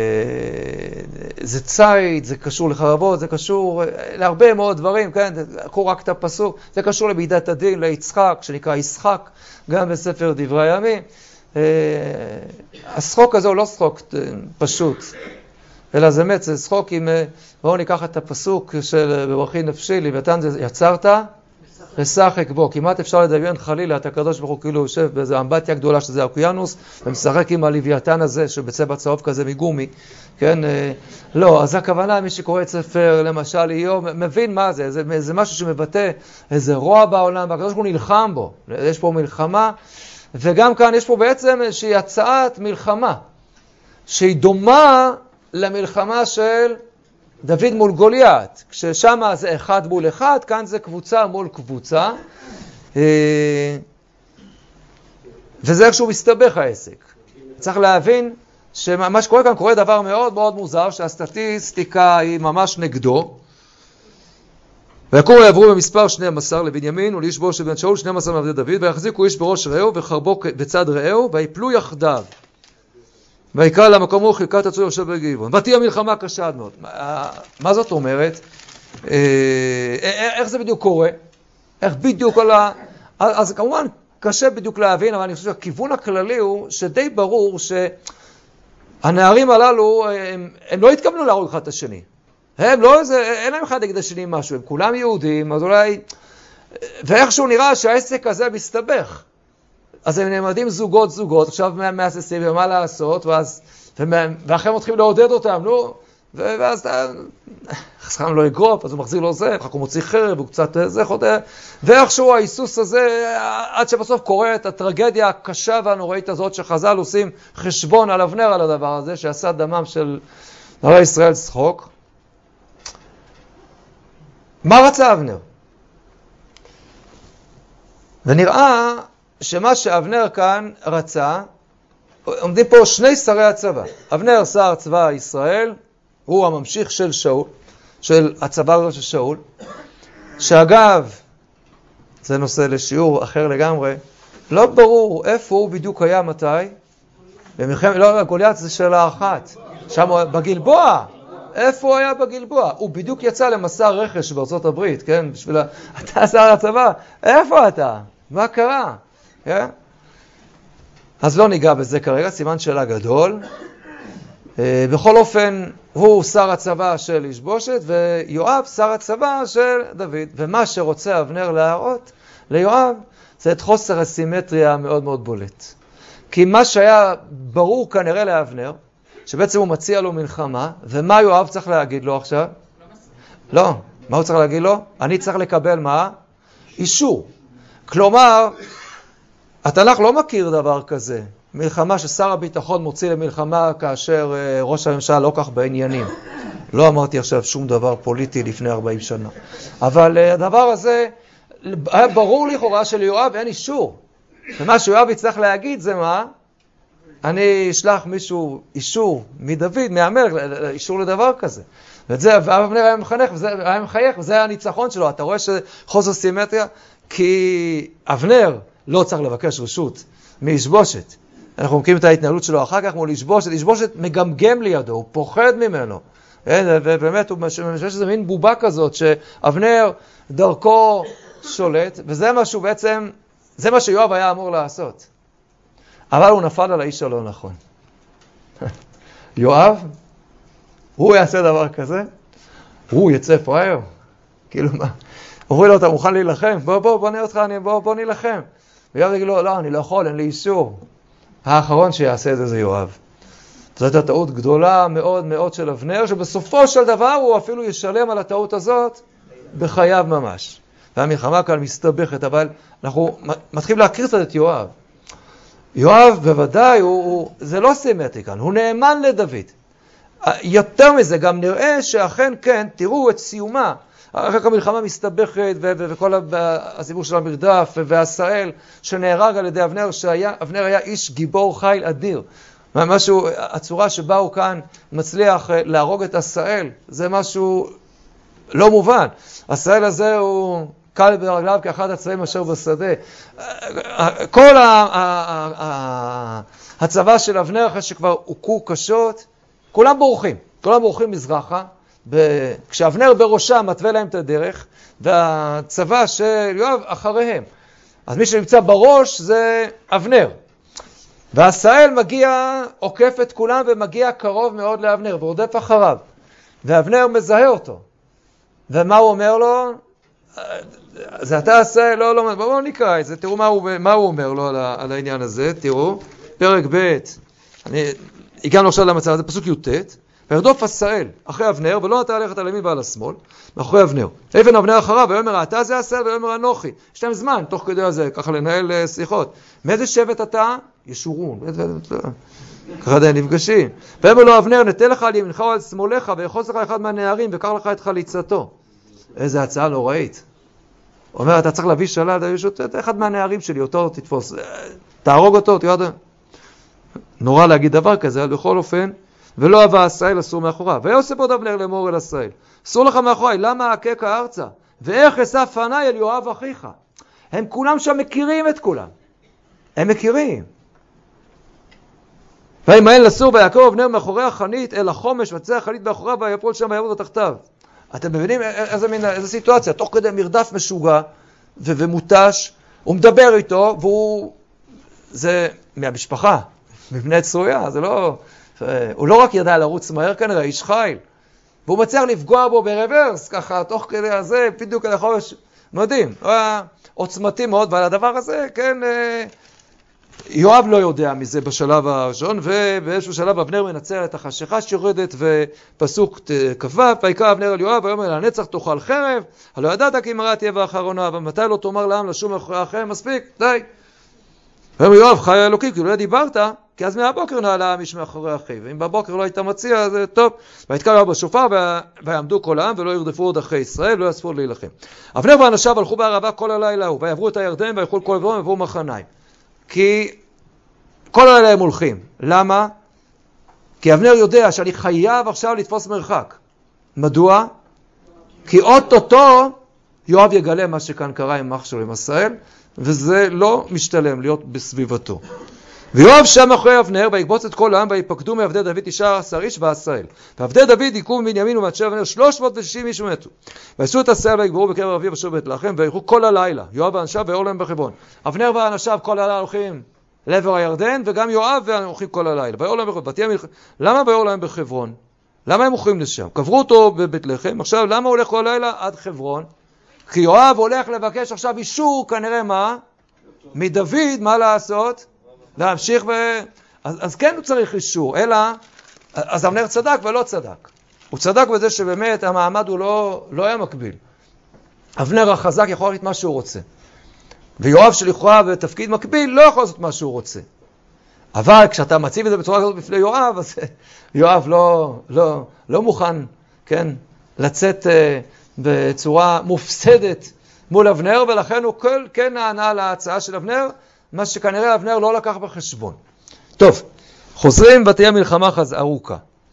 ציד, זה קשור לחרבות, זה קשור להרבה מאוד דברים, כן? קחו רק את הפסוק, זה קשור למידת הדין, ליצחק, שנקרא ישחק, גם בספר דברי הימים. אה, השחוק הזה הוא לא שחוק פשוט, אלא זה באמת, זה שחוק עם, בואו ניקח את הפסוק של בברכי נפשי, לוויתן זה יצרת, לשחק בו. כמעט אפשר לדמיין חלילה, את הקדוש ברוך הוא כאילו יושב באיזו אמבטיה גדולה שזה האוקיינוס, ומשחק עם הלוויתן הזה שבצבע צהוב כזה מגומי, כן? לא, אז הכוונה, מי שקורא את ספר, למשל איוב, מבין מה זה, זה, זה משהו שמבטא איזה רוע בעולם, והקדוש ברוך הוא נלחם בו, יש פה מלחמה, וגם כאן יש פה בעצם איזושהי הצעת מלחמה, שהיא דומה למלחמה של דוד מול גוליית, כששם זה אחד מול אחד, כאן זה קבוצה מול קבוצה, וזה איכשהו מסתבך העסק. צריך להבין שמה שקורה כאן קורה דבר מאוד מאוד מוזר, שהסטטיסטיקה היא ממש נגדו, ויקומו יעברו במספר שנים עשר לבנימין ולאיש בושת בן שאול, שנים עשר מעבדי דוד, ויחזיקו איש בראש רעהו וחרבו בצד רעהו, ויפלו יחדיו. ויקרא למקום הוא חלקת הצור יושב בגבעון. ותהיה מלחמה קשה מאוד. מה זאת אומרת? איך זה בדיוק קורה? איך בדיוק על ה... אז כמובן קשה בדיוק להבין, אבל אני חושב שהכיוון הכללי הוא שדי ברור שהנערים הללו, הם, הם לא התכוונו להרוג אחד את השני. הם לא איזה, אין להם אחד נגד השני משהו, הם כולם יהודים, אז אולי... ואיכשהו נראה שהעסק הזה מסתבך. אז הם נעמדים זוגות זוגות, עכשיו מהססים ומה לעשות, ואז, ואחרי הם מתחילים לעודד אותם, נו, ואז חסכם לא יגרוף, אז הוא מחזיר לו זה, אחר כך הוא מוציא חרב, הוא קצת זה חוטא, ואיכשהו ההיסוס הזה, עד שבסוף קורה את הטרגדיה הקשה והנוראית הזאת, שחז"ל עושים חשבון על אבנר על הדבר הזה, שעשה דמם של נערי ישראל צחוק. מה רצה אבנר? ונראה שמה שאבנר כאן רצה, עומדים פה שני שרי הצבא. אבנר שר צבא ישראל, הוא הממשיך של שאול, של הצבא של שאול, שאגב, זה נושא לשיעור אחר לגמרי, לא ברור איפה הוא בדיוק היה מתי, במלחמת, לא, גוליית זה שאלה אחת, שם הוא בגלבוע, איפה הוא היה בגלבוע? הוא בדיוק יצא למסע רכש בארצות הברית, כן? בשביל, אתה שר הצבא, איפה אתה? מה קרה? Yeah? אז לא ניגע בזה כרגע, סימן שאלה גדול. בכל אופן, הוא שר הצבא של ישבושת, ויואב שר הצבא של דוד. ומה שרוצה אבנר להראות ליואב, זה את חוסר הסימטריה המאוד מאוד בולט. כי מה שהיה ברור כנראה לאבנר, שבעצם הוא מציע לו מלחמה, ומה יואב צריך להגיד לו עכשיו? לא. מה הוא צריך להגיד לו? אני צריך לקבל מה? אישור. כלומר, התנ"ך לא מכיר דבר כזה. מלחמה ששר הביטחון מוציא למלחמה כאשר ראש הממשלה לא כך בעניינים. לא אמרתי עכשיו שום דבר פוליטי לפני ארבעים שנה. אבל הדבר הזה, היה ברור לכאורה שליואב אין אישור. ומה שיואב יצטרך להגיד זה מה? אני אשלח מישהו אישור מדוד, מהמלך, אישור לדבר כזה. ואת זה אבנר היה מחנך, וזה היה מחייך, וזה היה הניצחון שלו. אתה רואה שחוסר סימטריה? כי אבנר לא צריך לבקש רשות מישבושת. אנחנו מכירים את ההתנהלות שלו אחר כך מול ישבושת. ישבושת מגמגם לידו, הוא פוחד ממנו. ובאמת הוא משהו שזה מין בובה כזאת, שאבנר דרכו שולט, וזה משהו בעצם, זה מה שיואב היה אמור לעשות. אבל הוא נפל על האיש הלא נכון. יואב, הוא יעשה דבר כזה, הוא יצא פראייר. כאילו מה? אומרים לו, אתה מוכן להילחם? בוא, בוא, בוא נראה אותך, בוא, בוא נילחם. ויואב יגיד לו, לא, אני לא יכול, אין לי אישור. האחרון שיעשה את זה זה יואב. זאת הייתה טעות גדולה מאוד מאוד של אבנר, שבסופו של דבר הוא אפילו ישלם על הטעות הזאת בחייו ממש. והמלחמה כאן מסתבכת, אבל אנחנו מתחילים להכיר קצת את יואב. יואב בוודאי, הוא, הוא, זה לא סימטרי כאן, הוא נאמן לדוד. יותר מזה, גם נראה שאכן כן, תראו את סיומה. אחרי המלחמה מסתבכת ו- ו- וכל הסיפור של המרדף והסאל שנהרג על ידי אבנר, שאבנר היה איש גיבור חיל אדיר. משהו, הצורה שבה הוא כאן מצליח להרוג את הסאל, זה משהו לא מובן. הסאל הזה הוא קל ברגליו כאחד הצבאים אשר בשדה. כל הצבא של אבנר, אחרי שכבר הוכו קשות, כולם בורחים, כולם בורחים מזרחה. כשאבנר בראשם מתווה להם את הדרך, והצבא של יואב אחריהם. אז מי שנמצא בראש זה אבנר. והסאל מגיע, עוקף את כולם ומגיע קרוב מאוד לאבנר, ורודף אחריו. ואבנר מזהה אותו. ומה הוא אומר לו? זה אתה הסאל? לא, לא, בואו נקרא את זה, תראו מה הוא, מה הוא אומר לו על, על העניין הזה, תראו. פרק ב', אני, הגענו עכשיו למצב הזה, פסוק י"ט. וירדוף הסאל אחרי אבנר, ולא נטה ללכת על ימין ועל השמאל, מאחורי אבנר. אבן אבנר אחריו, ויאמר אתה זה הסאל, ויאמר אנוכי. יש להם זמן, תוך כדי הזה, ככה לנהל שיחות. מאיזה שבט אתה? ישורון. ככה עדיין נפגשים. ויאמר לו אבנר, נטה לך על ימינך או על שמאלך, ויחוץ לך אחד מהנערים, וקח לך את חליצתו. איזה הצעה נוראית. הוא אומר, אתה צריך להביא שלל, אחד מהנערים שלי, אותו תתפוס. תהרוג אותו, תירד. נורא להגיד דבר כזה, אבל בכל אופן, ולא אהבה הסאל אסור מאחוריו. ויוסף עוד אבנר לאמור אל הסאל, אסור לך מאחוריי, למה אכך ארצה? ואיך אשא פניי אל יואב אחיך? הם כולם שם מכירים את כולם. הם מכירים. וימהל לסור ויעקב אבנר מאחורי החנית אל החומש, וצא החנית מאחוריו ויפול שם ויעמוד תחתיו. אתם מבינים איזה, מין, איזה סיטואציה? תוך כדי מרדף משוגע ו- ומוטש, הוא מדבר איתו, והוא, זה מהמשפחה, מבני צרויה, זה לא... הוא לא רק ידע לרוץ מהר כנראה, איש חיל. והוא מצליח לפגוע בו ברוורס, ככה, תוך כדי הזה, בדיוק על החומש, מדהים. הוא היה עוצמתי מאוד, ועל הדבר הזה, כן, יואב לא יודע מזה בשלב הראשון, ובאיזשהו שלב אבנר מנצל את החשיכה שיורדת, ופסוק כ"ו, ויקרא אבנר אל יואב, ויאמר לנצח תאכל חרב, הלא ידעת כי מרה תהיה באחרונה, ומתי לא תאמר לעם לשום אחרי החרב, מספיק, די. ויאמר יואב, חי אלוקים, כי לא דיברת, כי אז מהבוקר נעלה איש מאחורי אחיו, ואם בבוקר לא היית מציע, זה טוב. ויתקע יואב בשופר, ויעמדו כל העם, ולא ירדפו עוד אחרי ישראל, ולא יספו להילחם. אבנר ואנשיו הלכו בערבה כל הלילה ההוא, ויעברו את הירדן, וילכו כל עברם, ויבואו מחניים. כי כל הלילה הם הולכים. למה? כי אבנר יודע שאני חייב עכשיו לתפוס מרחק. מדוע? כי אוטוטו יואב יגלה מה שכאן קרה עם אח שלו, עם הסאל, וזה לא משתלם להיות בסביבתו. ויואב שם אחרי אבנר, ויקבוץ את כל העם, ויפקדו מעבדי דוד תשעה עשר איש והסאל. ועבדי דוד יקום מבנימין ומאנשי אבנר שלוש מאות ושישים איש ומתו. ויעשו את הסאל ויקברו בקבר אביו אשר בית לחם, וילכו כל הלילה, יואב ואנשיו ויאור להם בחברון. אבנר ואנשיו כל הלילה הולכים לעבר הירדן, וגם יואב והם הולכים כל הלילה. למה ביור להם בחברון? למה הם הולכים לשם? קברו אותו בבית לחם, עכשיו למה הוא הולך כל הלילה עד חברון? כי יואב הולך לבקש עכשיו אישור, כנראה מה? מדוד, מה לעשות? להמשיך ב... אז, אז כן הוא צריך אישור, אלא, אז אבנר צדק ולא צדק. הוא צדק בזה שבאמת המעמד הוא לא, לא היה מקביל. אבנר החזק יכול לעשות מה שהוא רוצה. ויואב שלכאורה בתפקיד מקביל לא יכול לעשות מה שהוא רוצה. אבל כשאתה מציב את זה בצורה כזאת בפני יואב, אז יואב לא, לא, לא מוכן, כן, לצאת uh, בצורה מופסדת מול אבנר, ולכן הוא כל כן נענה להצעה של אבנר, מה שכנראה אבנר לא לקח בחשבון. טוב, חוזרים ותהיה מלחמה חז ארוכה.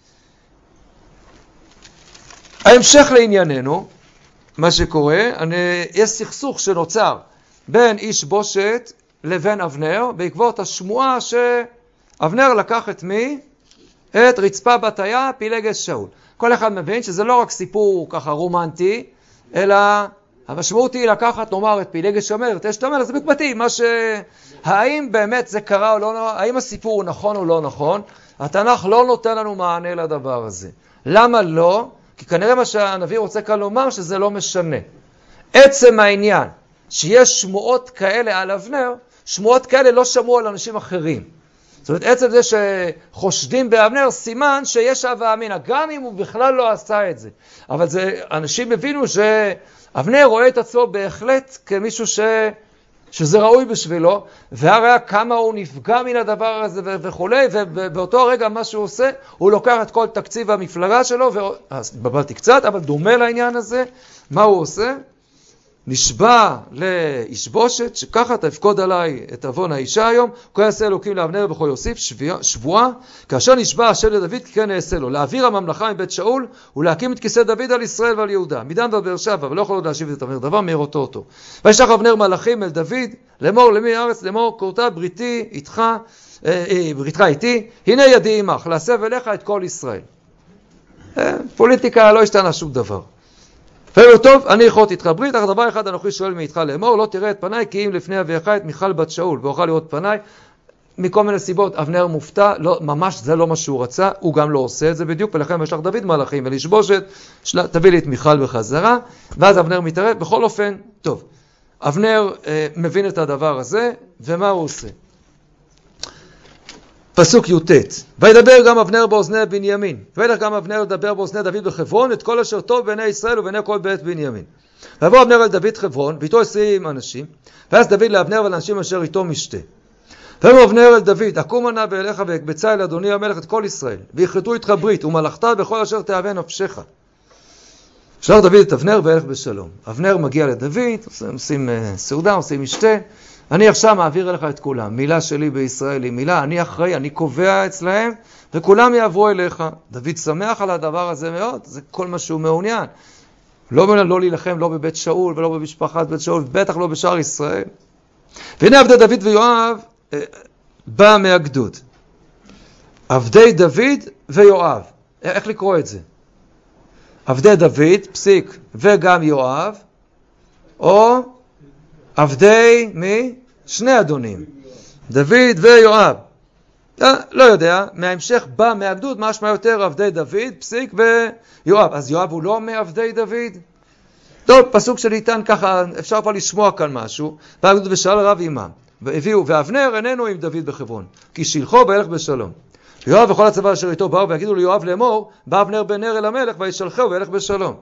ההמשך לענייננו, מה שקורה, אני, יש סכסוך שנוצר בין איש בושת לבין אבנר, בעקבות השמועה שאבנר לקח את מי? את רצפה בתיה, פילגש שאול. כל אחד מבין שזה לא רק סיפור ככה רומנטי, אלא המשמעות היא לקחת, נאמר, את פילגש המלך, את אשת המלך, זה מתאים, מה ש... האם באמת זה קרה או לא, האם הסיפור הוא נכון או לא נכון? התנ"ך לא נותן לנו מענה לדבר הזה. למה לא? כי כנראה מה שהנביא רוצה כאן לומר שזה לא משנה. עצם העניין שיש שמועות כאלה על אבנר, שמועות כאלה לא שמעו על אנשים אחרים. זאת אומרת, עצם זה שחושדים באבנר, סימן שיש הווה אמינה, גם אם הוא בכלל לא עשה את זה. אבל זה, אנשים הבינו שאבנר רואה את עצמו בהחלט כמישהו ש... שזה ראוי בשבילו, והרי כמה הוא נפגע מן הדבר הזה וכו', ובאותו הרגע מה שהוא עושה, הוא לוקח את כל תקציב המפלגה שלו, ו... אז התבלבלתי קצת, אבל דומה לעניין הזה, מה הוא עושה? נשבע לאיש בושת, שככה תפקוד עליי את אבון האישה היום, כה יעשה אלוקים לאבנר וכה יוסיף שבועה, כאשר נשבע השם לדוד כי כן יעשה לו, להעביר הממלכה מבית שאול, ולהקים את כיסא דוד על ישראל ועל יהודה, מדן ובאר שבע, ולא יכול עוד להשיב את אבנר דבר, מהר אותו אותו. וישלח אבנר מלאכים אל דוד, לאמור למי הארץ, לאמור כורתה בריתי איתך, אה, בריתך איתי, הנה ידי עמך, להסב אליך את כל ישראל. אה, פוליטיקה לא השתנה שום דבר. ואומר, טוב, אני אכרות איתך ברית, אך דבר אחד אנוכי שואל מאיתך לאמור, לא תראה את פניי, כי אם לפני אביך את מיכל בת שאול, ואוכל לראות פניי, מכל מיני סיבות, אבנר מופתע, לא, ממש זה לא מה שהוא רצה, הוא גם לא עושה את זה בדיוק, ולכן משלח דוד מלאכים ולאיש בושת, של... תביא לי את מיכל בחזרה, ואז אבנר מתערב, בכל אופן, טוב, אבנר אה, מבין את הדבר הזה, ומה הוא עושה? פסוק י"ט, וידבר גם אבנר באוזני בנימין, וילך גם אבנר לדבר באוזני דוד בחברון, את כל אשר טוב בעיני ישראל ובעיני כל בית בנימין. ויבוא אבנר אל דוד חברון, ואיתו עשרים אנשים, ואז דוד לאבנר ולאנשים אשר איתו משתה. ויאמר אבנר אל דוד, אקום נא באליך ואקבצה אל אדוני המלך את כל ישראל, ויכרתו איתך ברית, ומלכת בכל אשר תאווה נפשך. שלח דוד את אבנר וילך בשלום. אבנר מגיע לדוד, עושים סעודה, עושים משתה, אני עכשיו מעביר אליך את כולם. מילה שלי בישראל היא מילה, אני אחראי, אני קובע אצלהם, וכולם יעברו אליך. דוד שמח על הדבר הזה מאוד, זה כל מה שהוא מעוניין. לא, לא להילחם, לא בבית שאול ולא במשפחת בית שאול, בטח לא בשאר ישראל. והנה עבדי דוד ויואב אה, בא מהגדוד. עבדי דוד ויואב. איך לקרוא את זה? עבדי דוד, פסיק, וגם יואב, או עבדי מי? שני אדונים. דוד ויואב. לא יודע, מההמשך בא מהגדוד, משמע יותר עבדי דוד, פסיק ויואב. אז יואב הוא לא מעבדי דוד? טוב, פסוק שניתן ככה, אפשר כבר לשמוע כאן משהו. והגדוד ושאל רב עמם. והביאו, ואבנר איננו עם דוד בחברון, כי שילחו וילך בשלום. יואב וכל הצבא אשר איתו באו ויגידו ליואב לאמור, בא אבנר בן נר אל המלך וישלחהו וילך בשלום.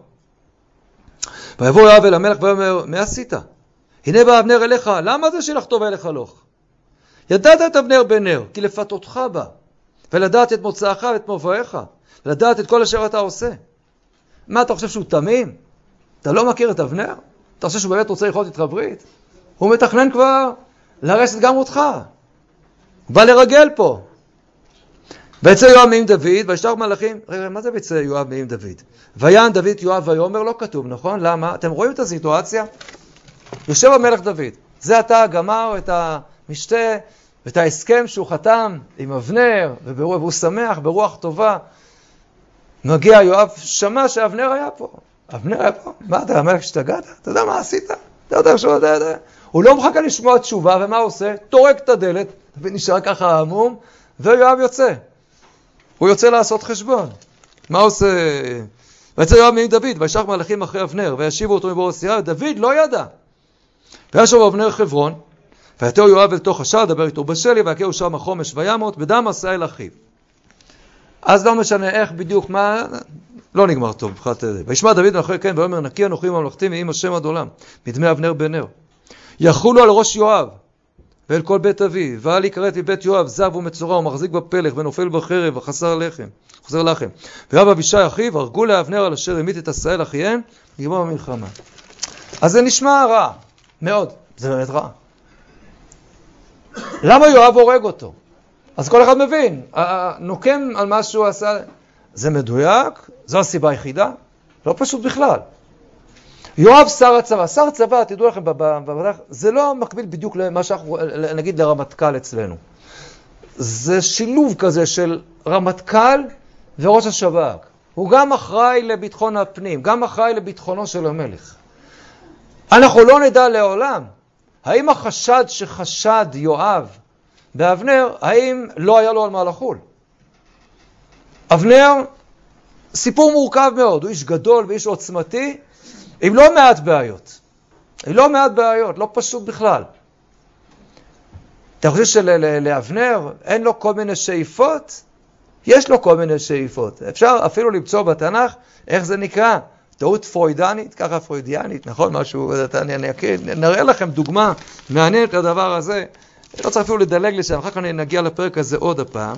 ויבוא יואב אל המלך ואומר, מה עשית? הנה בא אבנר אליך, למה זה שילחתו וילך הלוך? ידעת את אבנר בן נר, כי לפתותך בא, ולדעת את מוצאך ואת מבואיך, לדעת את כל אשר אתה עושה. מה, אתה חושב שהוא תמים? אתה לא מכיר את אבנר? אתה חושב שהוא באמת רוצה ללכות איתך ברית? הוא מתכנן כבר לרשת גם אותך. הוא בא לרגל פה. ויצא יואב מעם דוד, וישלח מלאכים. רגע, מה זה ויצא יואב מעם דוד? ויען דוד יואב ויאמר, לא כתוב, נכון? למה? אתם רואים את הסיטואציה? יושב המלך דוד. זה אתה גמר את המשתה, ואת ההסכם שהוא חתם עם אבנר, והוא שמח ברוח טובה. מגיע יואב, שמע שאבנר היה פה. אבנר היה פה? מה אתה, המלך השתגעת? אתה יודע מה עשית? אתה יודע שהוא יודע, הוא לא מחכה לשמוע תשובה, ומה הוא עושה? טורק את הדלת, דוד נשאר ככה עמום, ויואב יוצא. הוא יוצא לעשות חשבון. מה עושה? ויצא יואב מעם דוד, וישלח מלאכים אחרי אבנר, וישיבו אותו מבור הסירה, ודוד לא ידע. וישב אבנר חברון, ויתהו יואב אל תוך השער, דבר איתו בשלי, ויכהו שם החומש וימות, בדם עשה אל אחיו. אז לא משנה איך בדיוק, מה, לא נגמר טוב. וישמע דוד מאחורי כן, ואומר נקי אנוכי ממלכתי מעם השם עד עולם, מדמי אבנר בן נר. יחולו על ראש יואב, ואל כל בית אביו, ואל יכרת מבית יואב זב ומצורע, ומחזיק בפלך, ונופל בחרב, וחסר לחם, חוזר לחם. ויואב אבישי אחיו, הרגו לאבנר על אשר המית את עשאל אחיהם, נגמר במלחמה. אז זה נשמע רע, מאוד, זה באמת רע. למה יואב הורג אותו? אז כל אחד מבין, נוקם על מה שהוא עשה, זה מדויק, זו הסיבה היחידה, לא פשוט בכלל. יואב שר הצבא, שר הצבא, תדעו לכם, זה לא מקביל בדיוק למה שאנחנו נגיד לרמטכ"ל אצלנו. זה שילוב כזה של רמטכ"ל וראש השב"כ. הוא גם אחראי לביטחון הפנים, גם אחראי לביטחונו של המלך. אנחנו לא נדע לעולם, האם החשד שחשד יואב באבנר, האם לא היה לו על מה לחול? אבנר, סיפור מורכב מאוד, הוא איש גדול ואיש עוצמתי, עם לא מעט בעיות. עם לא מעט בעיות, לא פשוט בכלל. אתה חושב שלאבנר אין לו כל מיני שאיפות? יש לו כל מיני שאיפות. אפשר אפילו למצוא בתנ"ך, איך זה נקרא? טעות פרוידנית, ככה פרוידיאנית, נכון? משהו, אני, אני, נראה לכם דוגמה מעניינת לדבר הזה. לא צריך אפילו לדלג לשם, אחר כך נגיע לפרק הזה עוד הפעם.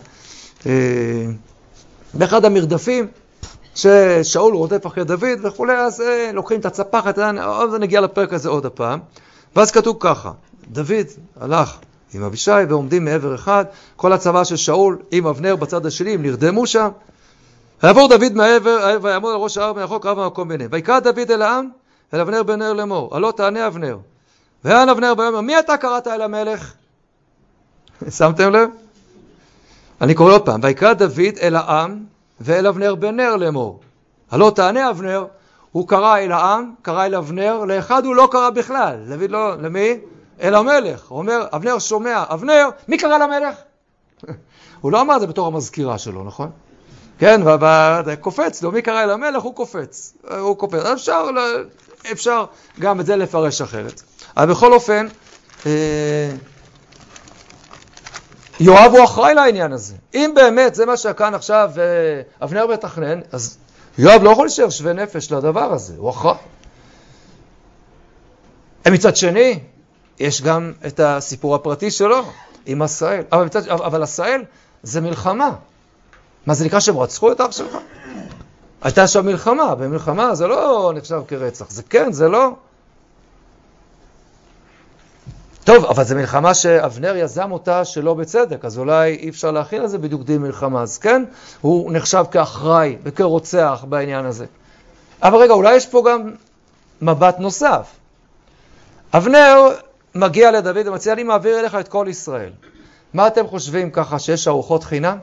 באחד המרדפים, ששאול רודף אחרי דוד וכו', אז לוקחים את הצפחת, אז נגיע לפרק הזה עוד הפעם. ואז כתוב ככה, דוד הלך עם אבישי ועומדים מעבר אחד, כל הצבא של שאול עם אבנר בצד השני, הם נרדמו שם. ויעבור דוד מעבר, ויעמוד על ראש ההר מאחור קרב המקום ביניהם. ויקרא דוד אל העם, אל אבנר בן נר לאמור, הלא תענה אבנר. ויען אבנר ויאמר, מי אתה קראת אל המלך? שמתם לב? אני קורא עוד פעם, ויקרא דוד אל העם ואל אבנר בן נר לאמור. הלא תענה אבנר, הוא קרא אל העם, קרא אל אבנר, לאחד הוא לא קרא בכלל. דוד לא, למי? אל המלך. הוא אומר, אבנר שומע, אבנר, מי קרא למלך? הוא לא אמר את זה בתור המזכירה שלו, נכון? כן, וקופץ לו, מי קרא אל המלך? הוא קופץ. הוא קופץ. אפשר, אפשר גם את זה לפרש אחרת. אבל בכל אופן, יואב הוא אחראי לעניין הזה. אם באמת זה מה שכאן עכשיו אבנר מתכנן, אז יואב לא יכול להישאר שווה נפש לדבר הזה, הוא אחראי. מצד שני, יש גם את הסיפור הפרטי שלו עם עשאל. אבל, מצד, אבל עשאל זה מלחמה. מה זה נקרא שהם רצחו את אח שלך? הייתה שם מלחמה, במלחמה זה לא נחשב כרצח, זה כן, זה לא. טוב, אבל זה מלחמה שאבנר יזם אותה שלא בצדק, אז אולי אי אפשר להכין על זה בדיוק דין מלחמה, אז כן, הוא נחשב כאחראי וכרוצח בעניין הזה. אבל רגע, אולי יש פה גם מבט נוסף. אבנר מגיע לדוד ומציע, אני מעביר אליך את כל ישראל. מה אתם חושבים ככה, שיש ארוחות חינם?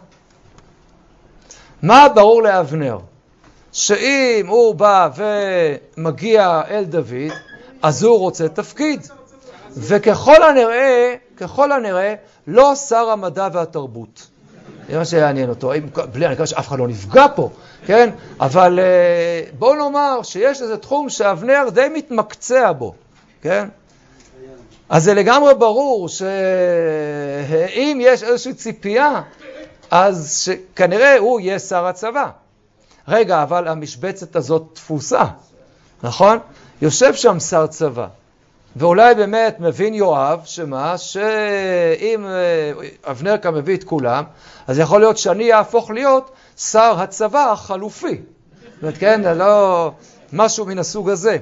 מה ברור לאבנר? שאם הוא בא ומגיע אל דוד, אז הוא רוצה תפקיד. וככל הנראה, ככל הנראה, לא שר המדע והתרבות. זה מה שיעניין אותו. בלי, אני מקווה שאף אחד לא נפגע פה, כן? אבל בואו נאמר שיש איזה תחום שאבנר די מתמקצע בו, כן? אז זה לגמרי ברור שאם יש איזושהי ציפייה, אז כנראה הוא יהיה שר הצבא. רגע, אבל המשבצת הזאת תפוסה, נכון? יושב שם שר צבא. ואולי באמת מבין יואב, שמה, שאם אבנר כאן מביא את כולם, אז יכול להיות שאני יהפוך להיות שר הצבא החלופי. זאת אומרת, כן, זה לא משהו מן הסוג הזה.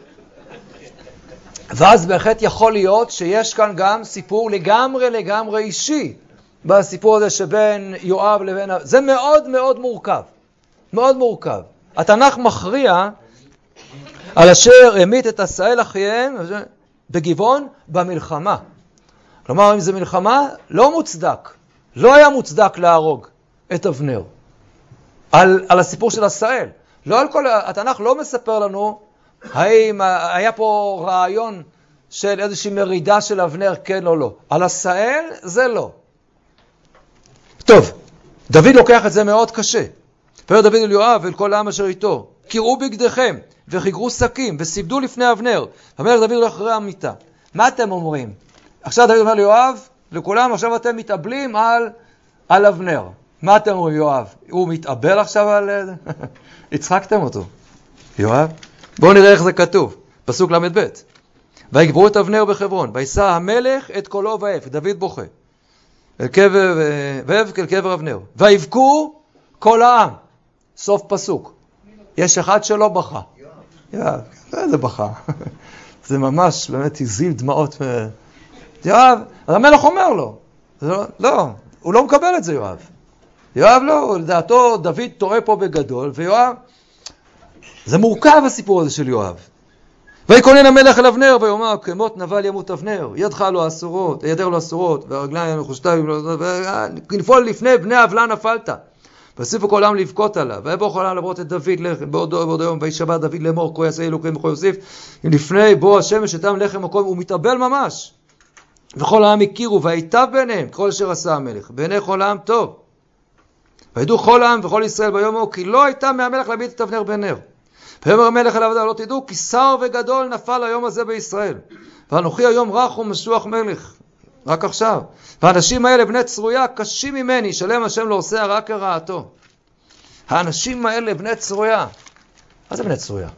ואז בהחלט יכול להיות שיש כאן גם סיפור לגמרי לגמרי אישי, בסיפור הזה שבין יואב לבין... זה מאוד מאוד מורכב. מאוד מורכב. התנ"ך מכריע על אשר המית את עשאל אחיהם בגבעון במלחמה. כלומר, אם זה מלחמה, לא מוצדק. לא היה מוצדק להרוג את אבנר. על, על הסיפור של עשאל. לא על כל... התנ"ך לא מספר לנו האם היה פה רעיון של איזושהי מרידה של אבנר, כן או לא. על עשאל זה לא. טוב, דוד לוקח את זה מאוד קשה. ואומר דוד אל יואב ואל כל העם אשר איתו, קראו בגדיכם וחיגרו שקים וסיבדו לפני אבנר. ואומר דוד הולך אחרי המיטה. מה אתם אומרים? עכשיו דוד אומר ליואב, לכולם, עכשיו אתם מתאבלים על, על אבנר. מה אתם אומרים יואב? הוא מתאבל עכשיו על... הצחקתם אותו. יואב? בואו נראה איך זה כתוב. פסוק למד ב'. ויקברו את אבנר בחברון, וישא המלך את קולו ואף, דוד בוכה. ואף אל קבר אבנר. ויבכו כל העם. סוף פסוק. יש אחד שלא בכה. יואב, זה בכה. זה ממש, באמת, הזיל דמעות. יואב, אז המלך אומר לו. לא, לא, הוא לא מקבל את זה, יואב. יואב לא, לדעתו דוד טועה פה בגדול, ויואב, זה מורכב הסיפור הזה של יואב. ויקונן המלך אל אבנר, ויאמר, כמות נבל ימות אבנר, ידך לו אסורות, ידר לו אסורות, והרגליים נחושתיים, ונפול לפני בני עוולה נפלת. ויוסיפו כל העם לבכות עליו, ויבוא כל העם לברות את דוד לחם, בעודו ובעוד היום, וישבע דוד לאמור, כה יעשה אלוקים וכה יוסיף, לפני בוא השמש אתם לחם מקום, הוא מתאבל ממש. וכל העם הכירו, והייטב ביניהם, כל אשר עשה המלך, בעיני כל העם טוב. וידעו כל העם וכל ישראל ביום, כי לא הייתה מהמלך להביט את אבנר בן נר. ויאמר המלך אל עבדיו, לא תדעו, כי שר וגדול נפל היום הזה בישראל. ואנוכי היום רך ומשוח מלך, רק עכשיו. והאנשים האלה בני צרויה קשים ממני, שלם השם לא עושה הרע כרעתו. האנשים האלה בני צרויה. מה זה בני צרויה?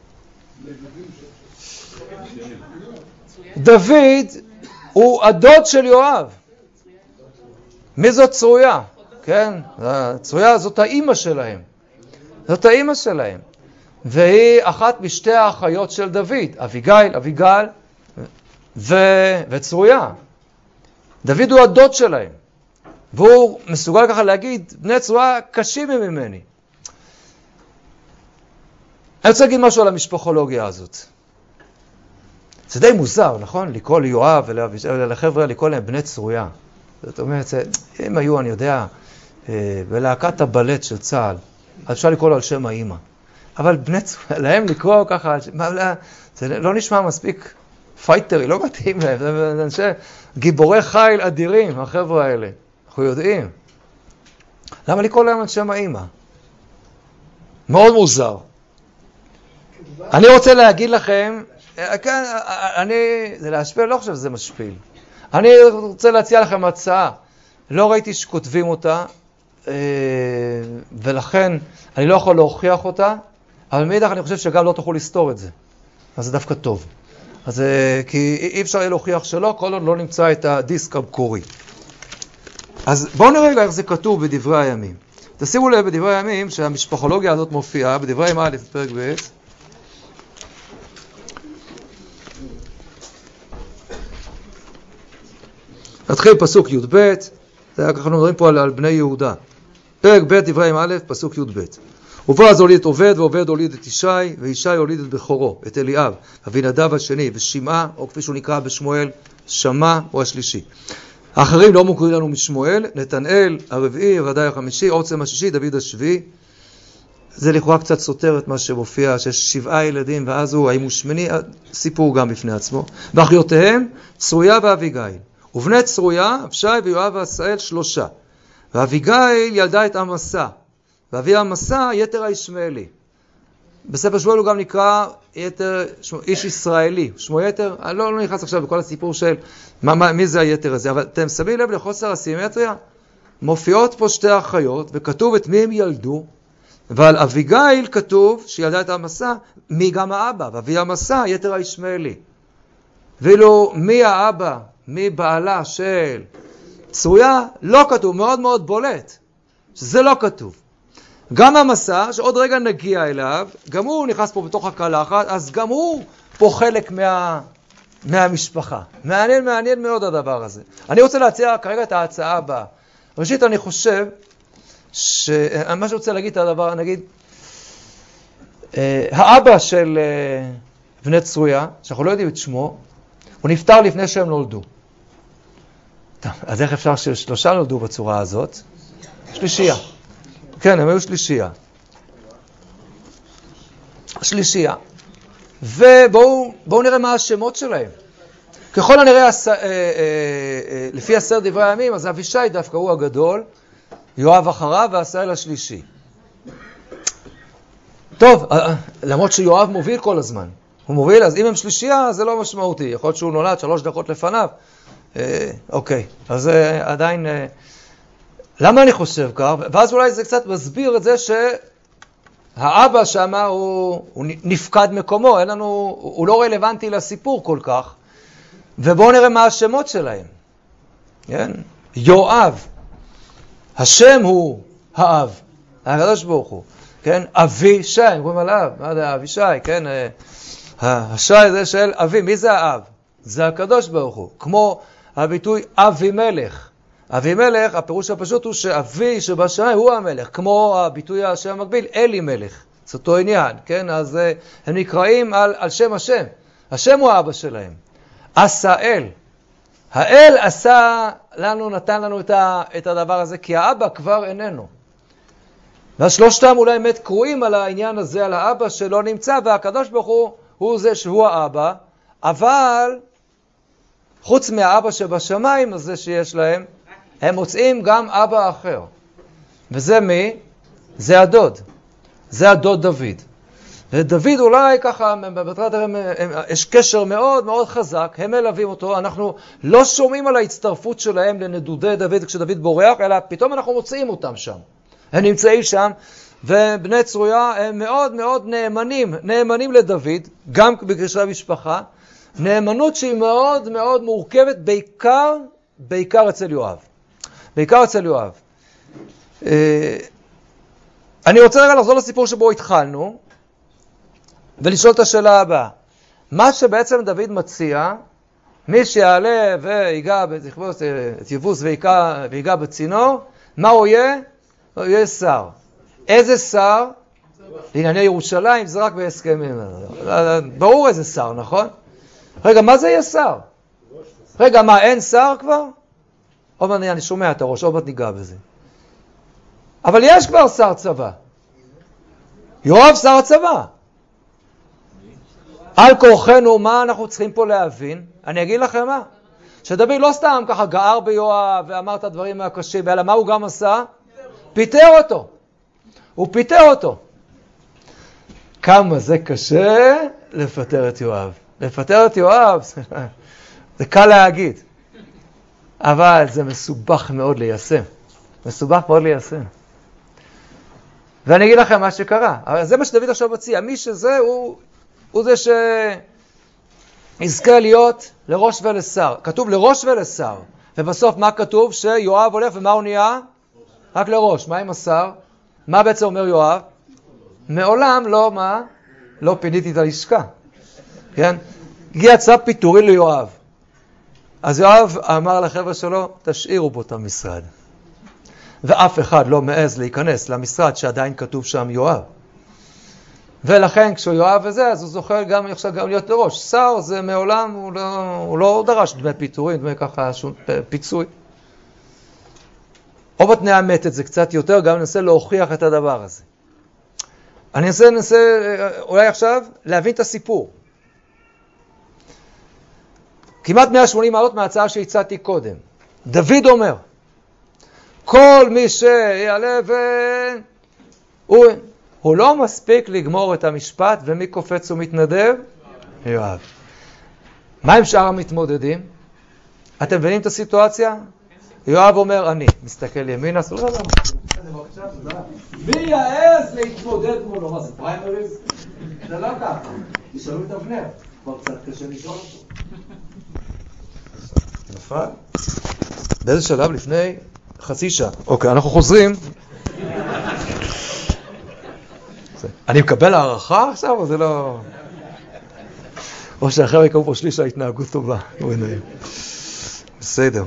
דוד הוא הדוד של יואב. מי זאת צרויה? כן, צרויה זאת האימא שלהם. זאת האימא שלהם. והיא אחת משתי האחיות של דוד, אביגיל, אביגל ו... וצרויה. דוד הוא הדוד שלהם. והוא מסוגל ככה להגיד, בני צרויה קשים ממני. אני רוצה להגיד משהו על המשפחולוגיה הזאת. זה די מוזר, נכון? לקרוא ליואב ולחבר'ה, לקרוא להם בני צרויה. זאת אומרת, אם היו, אני יודע, בלהקת הבלט של צה"ל, אז אפשר לקרוא לו על שם האמא. אבל בני צרויה, להם לקרוא ככה, זה לא נשמע מספיק פייטרי, לא מתאים להם. זה אנשי גיבורי חיל אדירים, החבר'ה האלה. אנחנו יודעים. למה לקרוא להם על שם האמא? מאוד מוזר. אני רוצה להגיד לכם, כן, אני, זה להשפיל, לא חושב שזה משפיל. אני רוצה להציע לכם הצעה. לא ראיתי שכותבים אותה, ולכן אני לא יכול להוכיח אותה, אבל מאידך אני חושב שגם לא תוכלו לסתור את זה. אז זה דווקא טוב. אז, כי אי אפשר יהיה להוכיח שלא, כל עוד לא נמצא את הדיסק המקורי. אז בואו נראה רגע איך זה כתוב בדברי הימים. תשימו לב בדברי הימים שהמשפחולוגיה הזאת מופיעה, בדברי הימים א' פרק ב', נתחיל פסוק י' ב', אנחנו מדברים פה על, על בני יהודה. פרק ב' דברי הימים א', פסוק י' ב'. ובועז הוליד את עובד, ועובד הוליד את ישי, וישי הוליד את בכורו, את אליאב, אבינדב השני, ושמעה, או כפי שהוא נקרא בשמואל, שמע הוא השלישי. האחרים לא מוכרים לנו משמואל, נתנאל, הרביעי, עבדי החמישי, עוצם השישי, דוד השביעי. זה לכאורה קצת סותר את מה שמופיע, שיש שבעה ילדים, ואז הוא, האם הוא שמיני, סיפור גם בפני עצמו. ואחיותיהם, צרויה ואביגיל. ובני צרויה, אבשי ויואב ועשאל שלושה. ואביגיל ילדה את עמסה. ואבי עמסה יתר הישמעאלי. בספר שמואל הוא גם נקרא יתר, איש ישראלי. שמו יתר, אני לא, לא נכנס עכשיו בכל הסיפור של מה, מה, מי זה היתר הזה, אבל אתם שמים לב לחוסר הסימטריה. מופיעות פה שתי אחיות, וכתוב את מי הם ילדו, ועל אביגיל כתוב שילדה את עמסה, מי גם האבא, ואבי עמסה יתר הישמעאלי. ואילו מי האבא, מי בעלה של צרויה, לא כתוב, מאוד מאוד בולט, שזה לא כתוב. גם המסע, שעוד רגע נגיע אליו, גם הוא נכנס פה בתוך הקלחת, אז גם הוא פה חלק מה, מהמשפחה. מעניין, מעניין מאוד הדבר הזה. אני רוצה להציע כרגע את ההצעה הבאה. ראשית, אני חושב, שמה שרוצה להגיד את הדבר, נגיד, האבא של בני צרויה, שאנחנו לא יודעים את שמו, הוא נפטר לפני שהם נולדו. טוב, אז איך אפשר ששלושה נולדו בצורה הזאת? שלישייה. כן, הם היו שלישייה. שלישייה. ובואו בואו נראה מה השמות שלהם. ככל הנראה, הס, אה, אה, אה, לפי עשר דברי הימים, אז אבישי דווקא הוא הגדול, יואב אחריו ועשאל השלישי. טוב, למרות שיואב מוביל כל הזמן. הוא מוביל, אז אם הם שלישייה, זה לא משמעותי. יכול להיות שהוא נולד שלוש דקות לפניו. אה, אוקיי, אז אה, עדיין... אה, למה אני חושב כך? ואז אולי זה קצת מסביר את זה שהאבא שם הוא, הוא נפקד מקומו, אין לנו, הוא לא רלוונטי לסיפור כל כך. ובואו נראה מה השמות שלהם. כן? יואב. השם הוא האב. הקדוש ברוך הוא. כן? אבי שי, קוראים עליו. מה זה אבי שי? כן? השי זה של אבי. מי זה האב? זה הקדוש ברוך הוא. כמו הביטוי אבי מלך. אבי מלך, הפירוש הפשוט הוא שאבי שבשמיים הוא המלך. כמו הביטוי השם המקביל, אלי מלך. זה אותו עניין. כן? אז הם נקראים על, על שם השם. השם הוא האבא שלהם. עשאל. האל עשה לנו, נתן לנו את, ה, את הדבר הזה, כי האבא כבר איננו. ואז שלושתם אולי באמת קרואים על העניין הזה, על האבא שלא נמצא, והקדוש ברוך הוא, הוא זה שהוא האבא, אבל חוץ מהאבא שבשמיים הזה שיש להם, הם מוצאים גם אבא אחר. וזה מי? זה הדוד. זה הדוד דוד. ודוד אולי ככה, יש קשר מאוד מאוד חזק, הם מלווים אותו, אנחנו לא שומעים על ההצטרפות שלהם לנדודי דוד כשדוד בורח, אלא פתאום אנחנו מוצאים אותם שם. הם נמצאים שם, ובני צרויה הם מאוד מאוד נאמנים, נאמנים לדוד, גם בקשר למשפחה, נאמנות שהיא מאוד מאוד מורכבת, בעיקר, בעיקר אצל יואב. בעיקר אצל יואב. אני רוצה רגע לחזור לסיפור שבו התחלנו, ולשאול את השאלה הבאה. מה שבעצם דוד מציע, מי שיעלה ויגע את יבוס ויגע בצינור, מה הוא יהיה? הוא יהיה שר. איזה שר? לענייני ירושלים, זה רק בהסכמים. ברור איזה שר, נכון? רגע, מה זה יהיה שר? רגע, מה, אין שר כבר? עוד מעט אני שומע את הראש, עוד מעט ניגע בזה. אבל יש כבר שר צבא. יואב שר הצבא. על כורחנו, מה אנחנו צריכים פה להבין? אני אגיד לכם מה. שדוד לא סתם ככה גער ביואב ואמר את הדברים הקשים, אלא מה הוא גם עשה? פיטר אותו. הוא פיטר אותו. כמה זה קשה לפטר את יואב. לפטר את יואב, זה קל להגיד. אבל זה מסובך מאוד ליישם. מסובך מאוד ליישם. ואני אגיד לכם מה שקרה. אבל זה מה שדוד עכשיו מציע. מי שזה הוא... הוא זה שיזכה להיות לראש ולשר. כתוב לראש ולשר. ובסוף מה כתוב? שיואב הולך ומה הוא נהיה? רק לראש. מה עם השר? מה בעצם אומר יואב? מעולם לא, מה? לא פיניתי את הלשכה. כן? הגיע צו פיטורי ליואב. אז יואב אמר לחבר'ה שלו, תשאירו פה את המשרד. ואף אחד לא מעז להיכנס למשרד שעדיין כתוב שם יואב. ולכן כשהוא יואב וזה, אז הוא זוכר גם, עכשיו גם להיות לראש. שר זה מעולם, הוא לא, הוא לא דרש דמי פיטורים, דמי ככה פיצוי. עוד נאמת את זה קצת יותר, גם ננסה להוכיח את הדבר הזה. אני ננסה, ננסה אולי עכשיו להבין את הסיפור. כמעט מאה ושמונים מעלות מההצעה שהצעתי קודם. דוד אומר, כל מי שיעלה ו... הוא... הוא לא מספיק לגמור את המשפט, ומי קופץ ומתנדב? יואב. מה עם שאר המתמודדים? אתם מבינים את הסיטואציה? יואב אומר, אני. מסתכל ימינה, סולחה למה. מי יעז להתמודד מולו? מה זה פריימריז? זה לא ככה. תשאלו את אבנר. כבר קצת קשה לשאול אותו. נפל? באיזה שלב? לפני חצי שעה. אוקיי, אנחנו חוזרים. אני מקבל הערכה עכשיו, או זה לא... או שאחרי יקראו פה שליש ההתנהגות טובה. בסדר.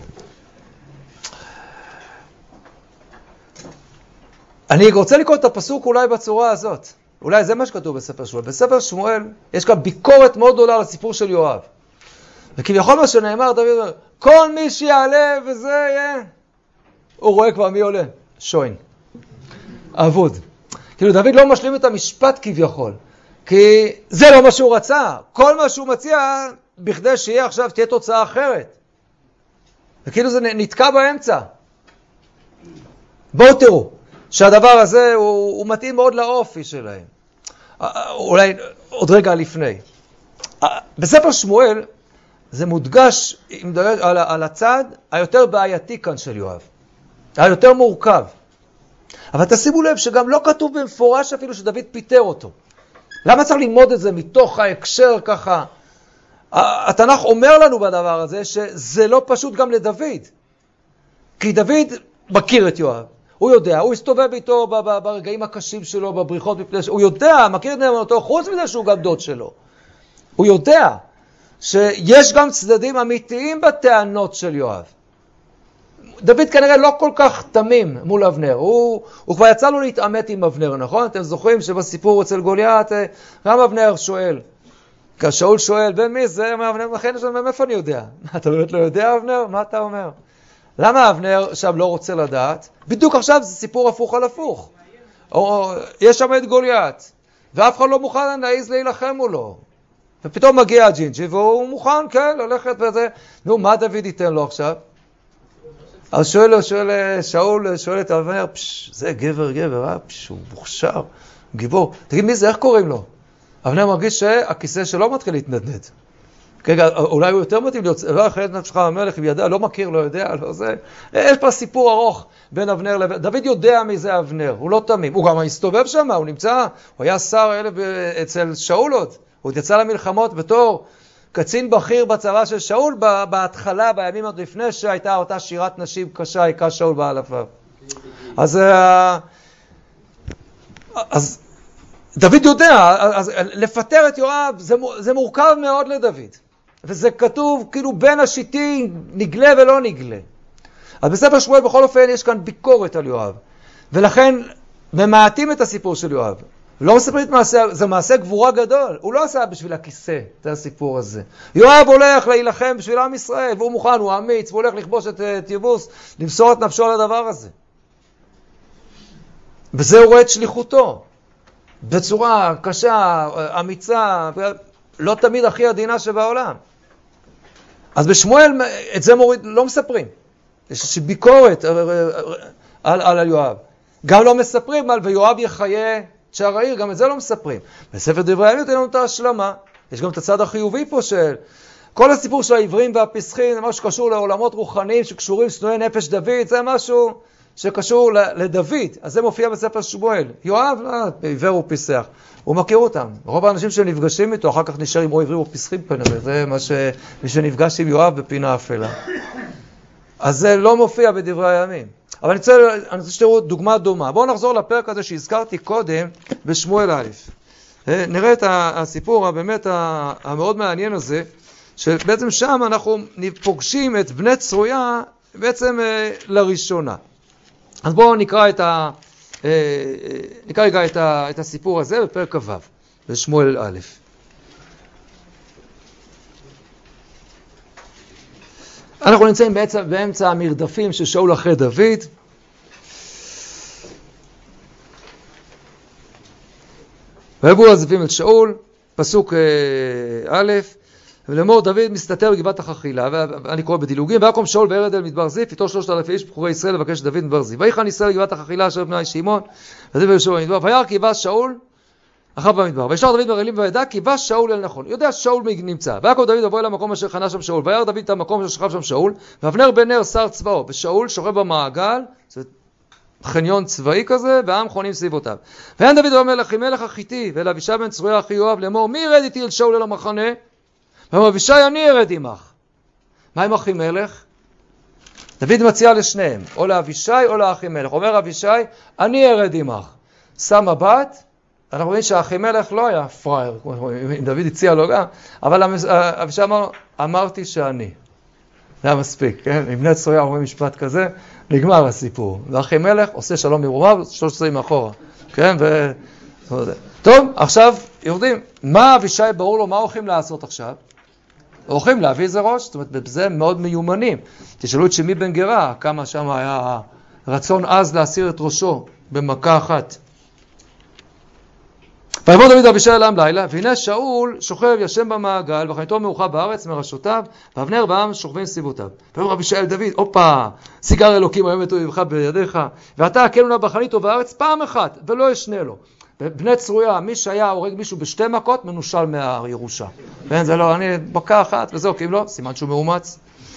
אני רוצה לקרוא את הפסוק אולי בצורה הזאת. אולי זה מה שכתוב בספר שמואל. בספר שמואל יש כאן ביקורת מאוד גדולה על הסיפור של יואב. וכביכול מה שנאמר, דוד אומר, כל מי שיעלה וזה יהיה... הוא רואה כבר מי עולה. שוין. אבוד. כאילו דוד לא משלים את המשפט כביכול, כי זה לא מה שהוא רצה. כל מה שהוא מציע, בכדי שיהיה עכשיו תהיה תוצאה אחרת. וכאילו זה נתקע באמצע. בואו תראו, שהדבר הזה הוא, הוא מתאים מאוד לאופי שלהם. אולי עוד רגע לפני. בספר שמואל זה מודגש על, על הצד היותר בעייתי כאן של יואב. היותר מורכב. אבל תשימו לב שגם לא כתוב במפורש אפילו שדוד פיטר אותו. למה צריך ללמוד את זה מתוך ההקשר ככה? התנ"ך אומר לנו בדבר הזה שזה לא פשוט גם לדוד. כי דוד מכיר את יואב. הוא יודע, הוא הסתובב איתו ברגעים הקשים שלו, בבריחות מפני... הוא יודע, מכיר את נאמנותו, חוץ מזה שהוא גם דוד שלו. הוא יודע שיש גם צדדים אמיתיים בטענות של יואב. דוד כנראה לא כל כך תמים מול אבנר. הוא, הוא כבר יצא לו להתעמת עם אבנר, נכון? אתם זוכרים שבסיפור אצל גוליית, גם אבנר שואל. כשאול שואל, בן מי זה? מאיפה אני יודע? אתה באמת לא יודע, אבנר? מה אתה אומר? למה אבנר שם לא רוצה לדעת? בדיוק עכשיו זה סיפור הפוך על הפוך. או, יש שם את גוליית, ואף אחד לא מוכן להעיז להילחם מולו. ופתאום מגיע הג'ינג'י, והוא מוכן, כן, ללכת וזה. נו, מה דוד ייתן לו עכשיו? אז שואל, שואל, שאול שואל את אבנר, פש, זה גבר, גבר, אה? פש, הוא מוכשר, גיבור. תגיד, מי זה? איך קוראים לו? אבנר מרגיש שהכיסא שלו מתחיל להתנדנד. כרגע, אולי הוא יותר מתאים להיות, לא אחרי את נפשך המלך, אם ידע, לא מכיר, לא יודע, לא זה. יש פה סיפור ארוך בין אבנר לבין, דוד יודע מי זה אבנר, הוא לא תמים. הוא גם הסתובב שם, הוא נמצא, הוא היה שר אלף אצל שאול עוד. הוא יצא למלחמות בתור קצין בכיר בצבא של שאול, בהתחלה, בימים עוד לפני שהייתה אותה שירת נשים קשה, היכה שאול באלפיו. אז, אז דוד יודע, אז לפטר את יואב זה, זה מורכב מאוד לדוד. וזה כתוב כאילו בין השיטים נגלה ולא נגלה. אז בספר שמואל בכל אופן יש כאן ביקורת על יואב. ולכן ממעטים את הסיפור של יואב. לא מספרים את מעשה, זה מעשה גבורה גדול. הוא לא עשה בשביל הכיסא, זה הסיפור הזה. יואב הולך להילחם בשביל עם ישראל, והוא מוכן, הוא אמיץ, והוא הולך לכבוש את, את יבוס, למסור את נפשו לדבר הזה. וזה הוא רואה את שליחותו. בצורה קשה, אמיצה, לא תמיד הכי עדינה שבעולם. אז בשמואל את זה מוריד, לא מספרים. יש ביקורת על, על, על יואב. גם לא מספרים על ויואב יחיה שער העיר, גם את זה לא מספרים. בספר דברי הימים נותן לנו את ההשלמה. יש גם את הצד החיובי פה של כל הסיפור של העברים והפסחים, זה משהו שקשור לעולמות רוחניים שקשורים שנואי נפש דוד, זה משהו שקשור לדוד. אז זה מופיע בספר שמואל. יואב, לא, עיוור ופסח. הוא מכיר אותם. רוב האנשים שנפגשים איתו, אחר כך נשאר עם או עברים או פסחים כנראה. זה מה ש... מי שנפגש עם יואב בפינה אפלה. אז זה לא מופיע בדברי הימים. אבל אני רוצה, אני רוצה שתראו דוגמה דומה. בואו נחזור לפרק הזה שהזכרתי קודם בשמואל א'. נראה את הסיפור הבאמת המאוד מעניין הזה, שבעצם שם אנחנו פוגשים את בני צרויה בעצם לראשונה. אז בואו נקרא את ה... נקרא רגע את, ה, את הסיפור הזה בפרק ו' בשמואל א'. אנחנו נמצאים באמצע, באמצע המרדפים של שאול אחרי דוד. ויבואו הזיפים את שאול, פסוק א', ולאמור דוד מסתתר בגבעת החכילה, ואני קורא בדילוגים, ויקום שאול וירד אל מדבר זיף, איתו שלושת אלפי איש בחורי ישראל לבקש דוד מדבר זיף. ויחן ישראל בגבעת החכילה אשר בני שמעון, ודוד וישב במדבר, וירא כי בא שאול אחריו במדבר. וישר דוד מרעילים וידע כי בא שאול אל נכון. יודע שאול נמצא. ויקום דוד לבוא אל המקום אשר חנה שם שאול, וירא דוד את המקום אשר שכב שם שאול, ואבנר בן נר שר צבאו, ושאול שוכב במעגל, זה חניון צבאי כזה, והעם חונים סביבותיו. ויען דוד ואומר לאחימלך החיתי ואל אבישי בן צרויה אחי יואב לאמור, מי ירד איתי אל שאול אל המחנה? ואומר, אבישי, אני ארד עמך. מה עם אחימלך? דוד מציע לשניהם, או לאבישי או לאחימלך. אומר אבישי, אני ארד עמך. שם מבט, אנחנו רואים שהאחימלך לא היה פרייר, אם דוד הציע לו גם, אבל אבישי אמר, אמרתי שאני. זה היה מספיק, כן? עם בני צרויה אומרים משפט כזה, נגמר הסיפור. ואחימלך עושה שלום מרומיו, שלוש עשרה מאחורה. כן? ו... טוב, עכשיו יורדים. מה אבישי ברור לו, מה הולכים לעשות עכשיו? הולכים להביא איזה ראש, זאת אומרת, בזה מאוד מיומנים. תשאלו את שמי בן גרה, כמה שם היה רצון אז להסיר את ראשו במכה אחת. ויבוא דוד אבישי אליהם לילה, והנה שאול שוכב ישן במעגל, וחניתו מאוחר בארץ מראשותיו, ואבנר ועם שוכבים סביבותיו. ויאמר אבישי אל דוד, הופה, סיגר אלוקים היום את אויבך בידיך, ואתה הכנו לה בחניתו בארץ פעם אחת, ולא ישנה לו. בני צרויה, מי שהיה הורג מישהו בשתי מכות, מנושל מהירושה. ואין, זה לא, אני בקה אחת, וזהו, כי אם לא, סימן שהוא מאומץ.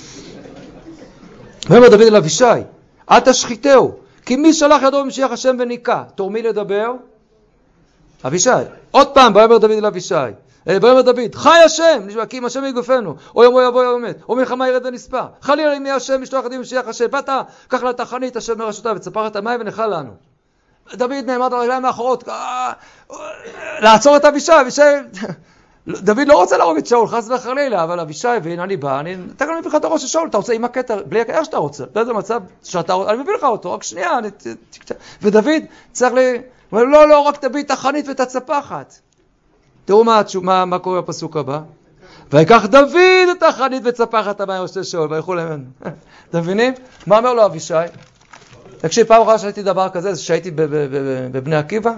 ויאמר דוד אל אבישי, אל תשחיתהו, כי מי שלח ידו במשיח השם וניקה, תורמי לדבר? אבישי, עוד פעם, ויאמר דוד אל אבישי, ויאמר דוד, חי השם, כי אם השם יגופנו, או יומו יבוא יום מת, או מלחמה ירד ונספה, חלילה אם יהיה השם משלוח ידי במשיח השם, באת, קח לה תחנית השם מראשותה, וצפח את המים ונאכל לנו. דוד נעמד על הרגליים האחורות, לעצור את אבישי, אבישי, דוד לא רוצה להרוג את שאול, חס וחלילה, אבל אבישי, והנה אני בא, אני אתן גם מביא לך את הראש של שאול, אתה רוצה עם הקטע, בלי איך שאתה רוצה, באיזה מצב שאתה רוצה, אני מביא לך אותו, רק שנייה, אני, ודוד צריך לי, לא, לא, רק תביא את החנית ואת הצפחת. תראו מה, מה, מה קורה בפסוק הבא. ויקח דוד את החנית וצפחת המים ראש של שאול, וילכו להם. אתם מבינים? מה אומר לו אבישי? תקשיב, פעם אחת שהייתי דבר כזה, זה שהייתי בבני עקיבא,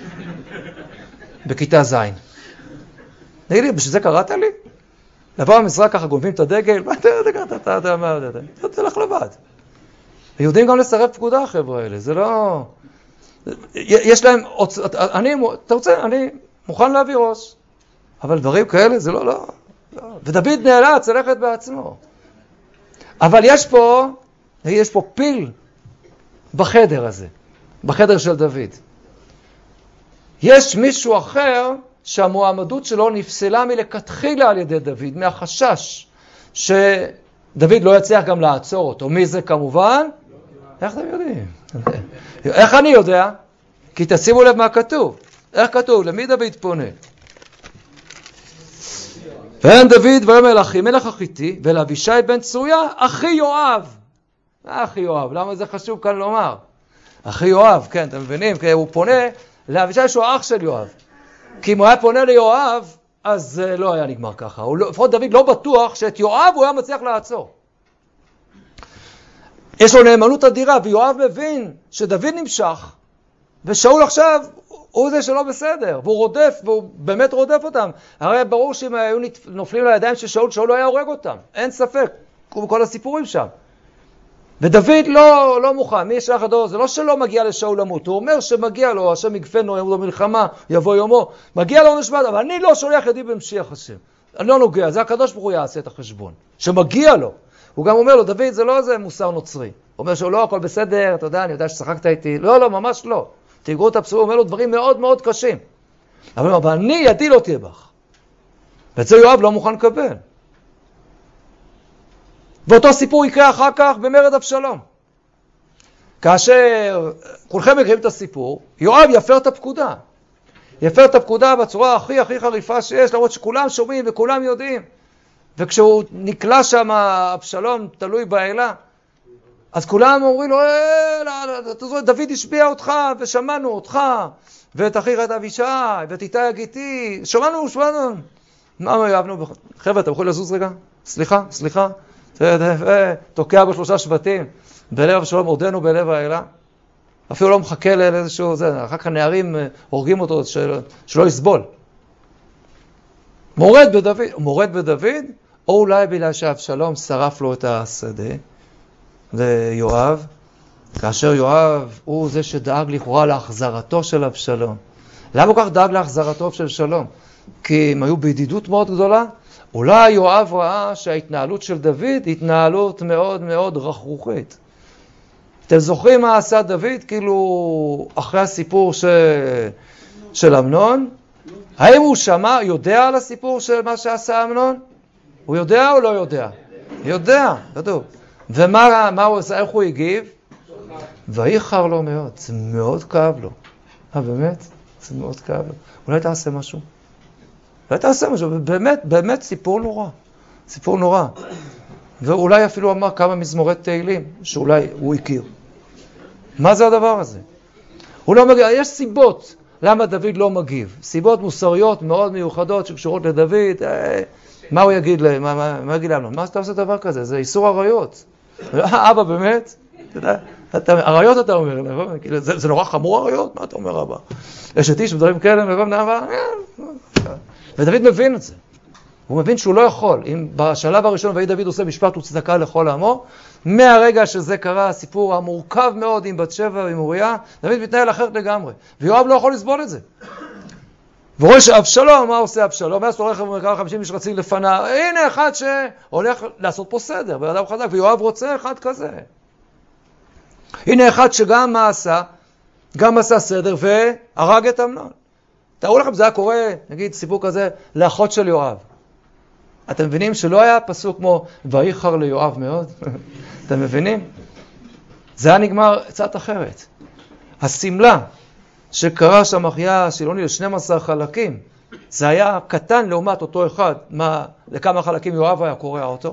בכיתה זין. נגיד לי, בשביל זה קראת לי? לבוא במשרה ככה גונבים את הדגל, מה אתה יודע, אתה יודע, מה יודע, אתה תלך לבד. ויודעים גם לסרב פקודה, החבר'ה האלה, זה לא... יש להם, אני, אתה רוצה, אני מוכן להביא ראש, אבל דברים כאלה זה לא, לא. ודוד נאלץ ללכת בעצמו. אבל יש פה, יש פה פיל בחדר הזה, בחדר של דוד. יש מישהו אחר שהמועמדות שלו נפסלה מלכתחילה על ידי דוד, מהחשש שדוד לא יצליח גם לעצור אותו. מי זה כמובן? איך אתם יודעים? איך אני יודע? כי תשימו לב מה כתוב. איך כתוב? למי דוד פונה? ואין דוד ויאמר לאחימלך החיתי ולאבישי בן צרויה אחי יואב. אחי יואב, למה זה חשוב כאן לומר? אחי יואב, כן, אתם מבינים? כי הוא פונה לאבישי שהוא האח של יואב. כי אם הוא היה פונה ליואב, אז זה לא היה נגמר ככה. לפחות דוד לא בטוח שאת יואב הוא היה מצליח לעצור. יש לו נאמנות אדירה, ויואב מבין שדוד נמשך, ושאול עכשיו הוא זה שלא בסדר, והוא רודף, והוא באמת רודף אותם. הרי ברור שאם היו נופלים לידיים של שאול, שאול לא היה הורג אותם. אין ספק, כל הסיפורים שם. ודוד לא, לא מוכן, מי ישלח ידו? זה לא שלא מגיע לשאול למות, הוא אומר שמגיע לו, השם יגפנו, יבוא במלחמה, יבוא יומו, מגיע לו עונש מוות, אבל אני לא שולח ידי במשיח השם. אני לא נוגע, זה הקדוש ברוך הוא יעשה את החשבון, שמגיע לו. הוא גם אומר לו, דוד, זה לא איזה מוסר נוצרי. הוא אומר שהוא לא, הכל בסדר, אתה יודע, אני יודע ששחקת איתי. לא, לא, ממש לא. תגרו את הפסוק, הוא אומר לו דברים מאוד מאוד קשים. אבל, אבל אני, ידי לא תהיה בך. ואת זה יואב לא מוכן לקבל. ואותו סיפור יקרה אחר כך במרד אבשלום. כאשר כולכם מכירים את הסיפור, יואב יפר את הפקודה. יפר את הפקודה בצורה הכי הכי חריפה שיש, למרות שכולם שומעים וכולם יודעים. וכשהוא נקלע שם, אבשלום תלוי בעילה, אז כולם אומרים לו, דוד השביע אותך ושמענו אותך, ואת אחיך את אבישי, ואת איתי הגיתי, שמענו, שמענו. מה יאהבנו? חבר'ה, אתם יכולים לזוז רגע? סליחה, סליחה. תוקע בשלושה שבטים, בלב אבשלום עודנו בלב העילה. אפילו לא מחכה לאיזשהו, אחר כך הנערים הורגים אותו, שלא יסבול. מורד בדוד, מורד בדוד, או אולי בגלל שאבשלום שרף לו את השדה, ליואב, כאשר יואב הוא זה שדאג לכאורה להחזרתו של אבשלום. למה הוא כך דאג להחזרתו של שלום? כי הם היו בידידות מאוד גדולה. אולי יואב ראה שההתנהלות של דוד היא התנהלות מאוד מאוד רכרוכית. אתם זוכרים מה עשה דוד? כאילו אחרי הסיפור ש... של אמנון? האם הוא שמע, יודע על הסיפור של מה שעשה אמנון? הוא יודע או לא יודע? יודע, כתוב. ומה מה הוא עשה? איך הוא הגיב? ואיחר לו מאוד, זה מאוד כאב לו. אה, באמת? זה מאוד כאב לו. אולי תעשה משהו? אולי תעשה משהו, באמת, באמת סיפור נורא. סיפור נורא. ואולי אפילו אמר כמה מזמורי תהילים, שאולי הוא הכיר. מה זה הדבר הזה? הוא לא מגיב, יש סיבות למה דוד לא מגיב. סיבות מוסריות מאוד מיוחדות שקשורות לדוד. אה, מה הוא יגיד להם? מה, מה, מה יגיד להם? מה אתה עושה דבר כזה? זה איסור עריות. אבא באמת? אתה יודע? אריות אתה אומר, זה, זה נורא חמור אריות? מה אתה אומר רבה? יש את איש ודברים כאלה, ודוד מבין את זה. הוא מבין שהוא לא יכול. אם בשלב הראשון ויהי דוד עושה משפט וצדקה לכל עמו, מהרגע שזה קרה, הסיפור המורכב מאוד עם בת שבע ועם אוריה, דוד מתנהל אחרת לגמרי. ויואב לא יכול לסבול את זה. ורואה שאבשלום, מה עושה אבשלום? ואז הוא רכב ומקרא חמישים איש רצים לפניו. הנה אחד שהולך לעשות פה סדר, בן אדם חזק, ויואב רוצה אחד כזה. הנה אחד שגם מה עשה, גם עשה סדר והרג את אמנון. תראו לכם, זה היה קורה, נגיד סיפור כזה, לאחות של יואב. אתם מבינים שלא היה פסוק כמו ויחר ליואב מאוד? אתם מבינים? זה היה נגמר קצת אחרת. הסמלה שקרא שם אחיה שילוני ל-שנים עשר חלקים, זה היה קטן לעומת אותו אחד. מה, לכמה חלקים יואב היה קורא אותו?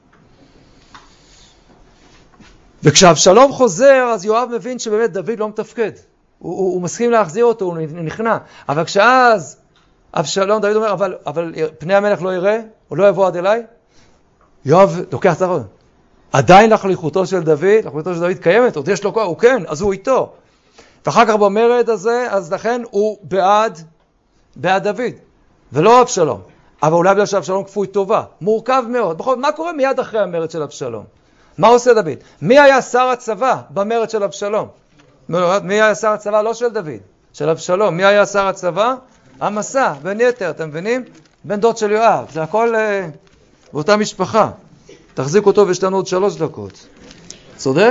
וכשאבשלום חוזר, אז יואב מבין שבאמת דוד לא מתפקד. הוא, הוא, הוא מסכים להחזיר אותו, הוא נכנע. אבל כשאז אבשלום, דוד אומר, אבל, אבל פני המלך לא יראה, הוא לא יבוא עד אליי. יואב לוקח את הרעיון. עדיין לחליחותו של דוד, לחליחותו של דוד קיימת, עוד יש לו כוח, הוא כן, אז הוא איתו. ואחר כך במרד הזה, אז לכן הוא בעד, בעד דוד, ולא אבשלום. אבל אולי בגלל שאבשלום כפוי טובה, מורכב מאוד. בכל, מה קורה מיד אחרי המרד של אבשלום? מה עושה דוד? מי היה שר הצבא במרד של אבשלום? מי היה שר הצבא? לא של דוד, של אבשלום. מי היה שר הצבא? המסע, בן יתר, אתם מבינים? בן דוד של יואב. זה הכל אה, באותה משפחה. תחזיק אותו ויש לנו עוד שלוש דקות. צודק?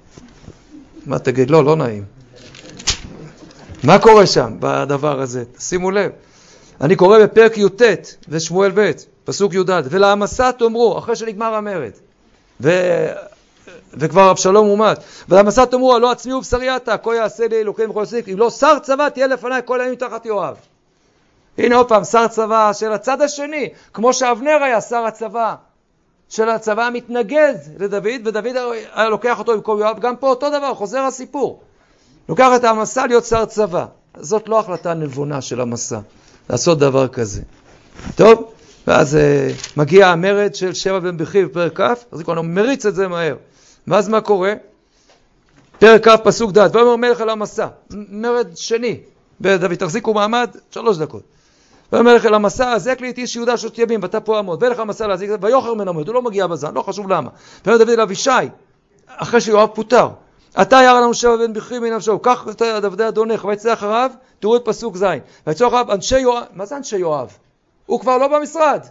מה תגיד? לא, לא נעים. מה קורה שם בדבר הזה? שימו לב. אני קורא בפרק י"ט ושמואל ב' פסוק י"ד. ולמסע תאמרו, אחרי שנגמר המרד, ו... וכבר אבשלום מומת. ולמסע תאמרו, הלא עצמי ובשרי אתה, כה יעשה לי אלוקים וכל יסיק. אם לא שר צבא תהיה לפניי כל הימים תחת יואב. הנה עוד פעם, שר צבא של הצד השני, כמו שאבנר היה שר הצבא של הצבא המתנגד לדוד, ודוד היה לוקח אותו במקום יואב. גם פה אותו דבר, חוזר הסיפור. לוקח את המסע להיות שר צבא. זאת לא החלטה נבונה של המסע, לעשות דבר כזה. טוב, ואז uh, מגיע המרד של שבע בן בכי בפרק כ', אז הוא מריץ את זה מהר. ואז מה קורה? פרק כ' פסוק ד', ואומר מלך על המסע, מרד שני, ודוד תחזיקו מעמד, שלוש דקות. ואומר מלך על המסע, הזק לי את איש יהודה שעות ימים, ואתה פה עמוד, ולך המסע להזיק, ויוחר מן המועד, הוא לא מגיע בזן, לא חשוב למה. ואומר דוד אל אבישי, אחרי שיואב פוטר, אתה ירא לנו שבע בן בכי מנפשו, קח את דודי אדונך, ויצא אחריו, תראו את פסוק ז', ויצא אחריו אנשי יואב, מה זה אנשי יואב? הוא כבר לא במשרד.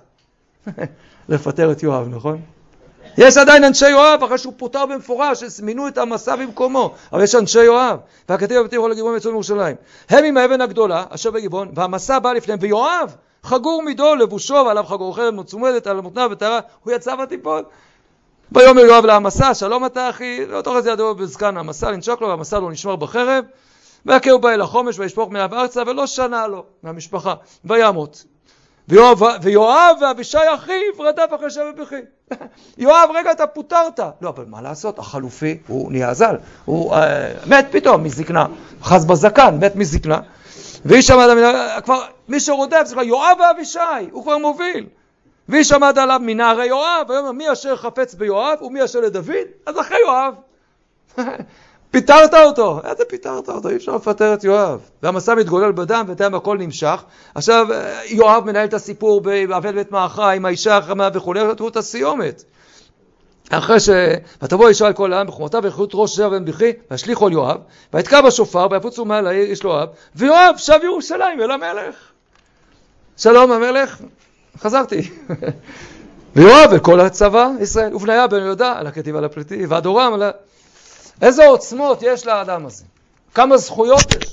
לפטר את יואב, נכון? יש עדיין אנשי יואב, אחרי שהוא פוטר במפורש, שמינו את המסע במקומו, אבל יש אנשי יואב, והכתיב הבטיחו לגבעון ויצאו מירושלים. הם עם האבן הגדולה, אשר בגבעון, והמסע בא לפניהם, ויואב חגור מידו לבושו, ועליו חגור חרב מצומדת על המותנה וטהרה, הוא יצא ותיפול. ויאמר יואב למסע, שלום אתה אחי, לא תוכל זה ידעו בזקן המסע, לנשוק לו, והמסע לא נשמר בחרב, והכהו בא אל החומש, וישפוך מאב ארצה, ולא שנה לו מהמשפחה, וימות. ויואב, ויואב ואבישי אחיו רדף אחרי שבע בכי. יואב, רגע, אתה פוטרת. לא, אבל מה לעשות? החלופי, הוא נהיה זל. הוא אה, מת פתאום מזקנה. חז בזקן, מת מזקנה. ואיש עמד, כבר, מי שרודף, זה כבר יואב ואבישי, הוא כבר מוביל. ואיש עמד עליו מנערי יואב, ויאמר, מי אשר חפץ ביואב ומי אשר לדוד? אז אחרי יואב. פיטרת אותו. איזה פיטרת אותו? אי אפשר לפטר את יואב. והמסע מתגולל בדם ותם הכל נמשך. עכשיו יואב מנהל את הסיפור באבל בית מעכה עם האישה החמה וכו', תראו את הסיומת. אחרי ש... ותבוא אישה על כל העם בחומותיו ויחיות ראש שבע בן בכי והשליחו על יואב ויתקע בשופר ויפוצו מעל העיר איש יואב ויואב שב ירושלים אל המלך. שלום המלך, חזרתי. ויואב וכל הצבא ישראל ובניה בן יהודה על הכתיב על הפליטי והדורם על ה... איזה עוצמות יש לאדם הזה? כמה זכויות יש?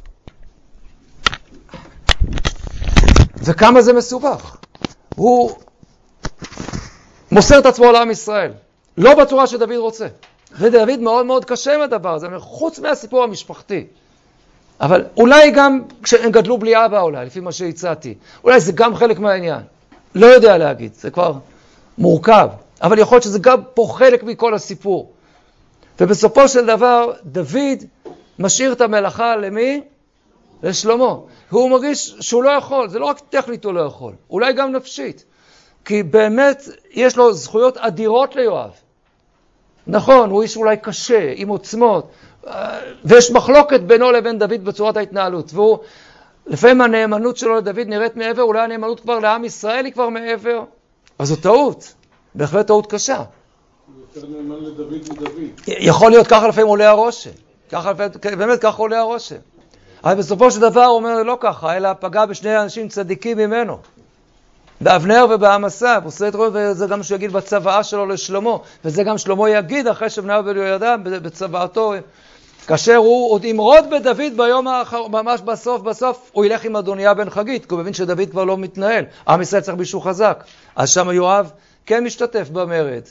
וכמה זה מסובך? הוא מוסר את עצמו לעם ישראל, לא בצורה שדוד רוצה. ודוד מאוד מאוד קשה עם הדבר הזה, חוץ מהסיפור המשפחתי. אבל אולי גם כשהם גדלו בלי אבא אולי, לפי מה שהצעתי. אולי זה גם חלק מהעניין. לא יודע להגיד, זה כבר מורכב. אבל יכול להיות שזה גם פה חלק מכל הסיפור. ובסופו של דבר, דוד משאיר את המלאכה למי? לשלמה. והוא מרגיש שהוא לא יכול, זה לא רק טכנית הוא לא יכול, אולי גם נפשית. כי באמת יש לו זכויות אדירות ליואב. נכון, הוא איש אולי קשה, עם עוצמות, ויש מחלוקת בינו לבין דוד בצורת ההתנהלות, והוא, לפעמים הנאמנות שלו לדוד נראית מעבר, אולי הנאמנות כבר לעם ישראל היא כבר מעבר, אז זו טעות, בהחלט טעות קשה. הוא יותר נאמן לדוד מדוד. יכול להיות ככה לפעמים עולה הרושם, ככה, באמת ככה עולה הרושם. אבל בסופו של דבר הוא אומר לא ככה, אלא פגע בשני אנשים צדיקים ממנו. באבנר ובאמסה, וזה גם שהוא יגיד בצוואה שלו לשלמה, וזה גם שלמה יגיד אחרי שבניו ויהוידע בצוואתו, כאשר הוא עוד ימרוד בדוד ביום האחר, ממש בסוף בסוף, הוא ילך עם אדוניה בן חגית, כי הוא מבין שדוד כבר לא מתנהל, עם ישראל צריך מישהו חזק, אז שם יואב כן משתתף במרד.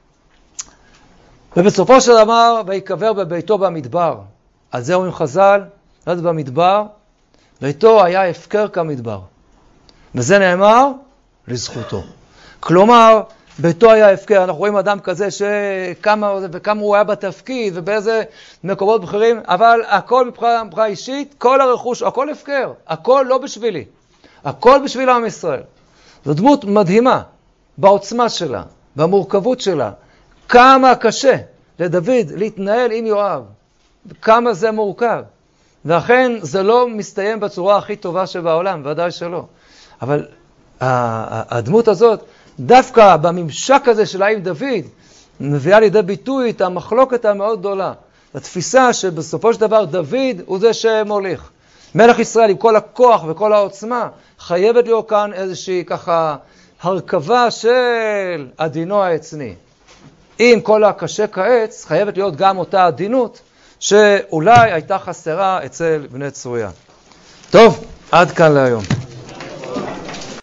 ובסופו של דבר, ויקבר בביתו במדבר, על זה אומרים חז"ל, אז במדבר, ביתו היה הפקר כמדבר, וזה נאמר לזכותו. כלומר, ביתו היה הפקר. אנחנו רואים אדם כזה שכמה וכמה הוא היה בתפקיד ובאיזה מקומות בכירים, אבל הכל מבחינה, מבחינה אישית, כל הרכוש, הכל הפקר. הכל לא בשבילי. הכל בשביל עם ישראל. זו דמות מדהימה בעוצמה שלה, במורכבות שלה. כמה קשה לדוד להתנהל עם יואב. כמה זה מורכב. ואכן זה לא מסתיים בצורה הכי טובה שבעולם, ודאי שלא. אבל הדמות הזאת, דווקא בממשק הזה שלה עם דוד, מביאה לידי ביטוי את המחלוקת המאוד גדולה. התפיסה שבסופו של דבר דוד הוא זה שמוליך. מלך ישראל עם כל הכוח וכל העוצמה, חייבת להיות כאן איזושהי ככה הרכבה של עדינו העצני. עם כל הקשה כעץ, חייבת להיות גם אותה עדינות, שאולי הייתה חסרה אצל בני צרויה. טוב, עד כאן להיום.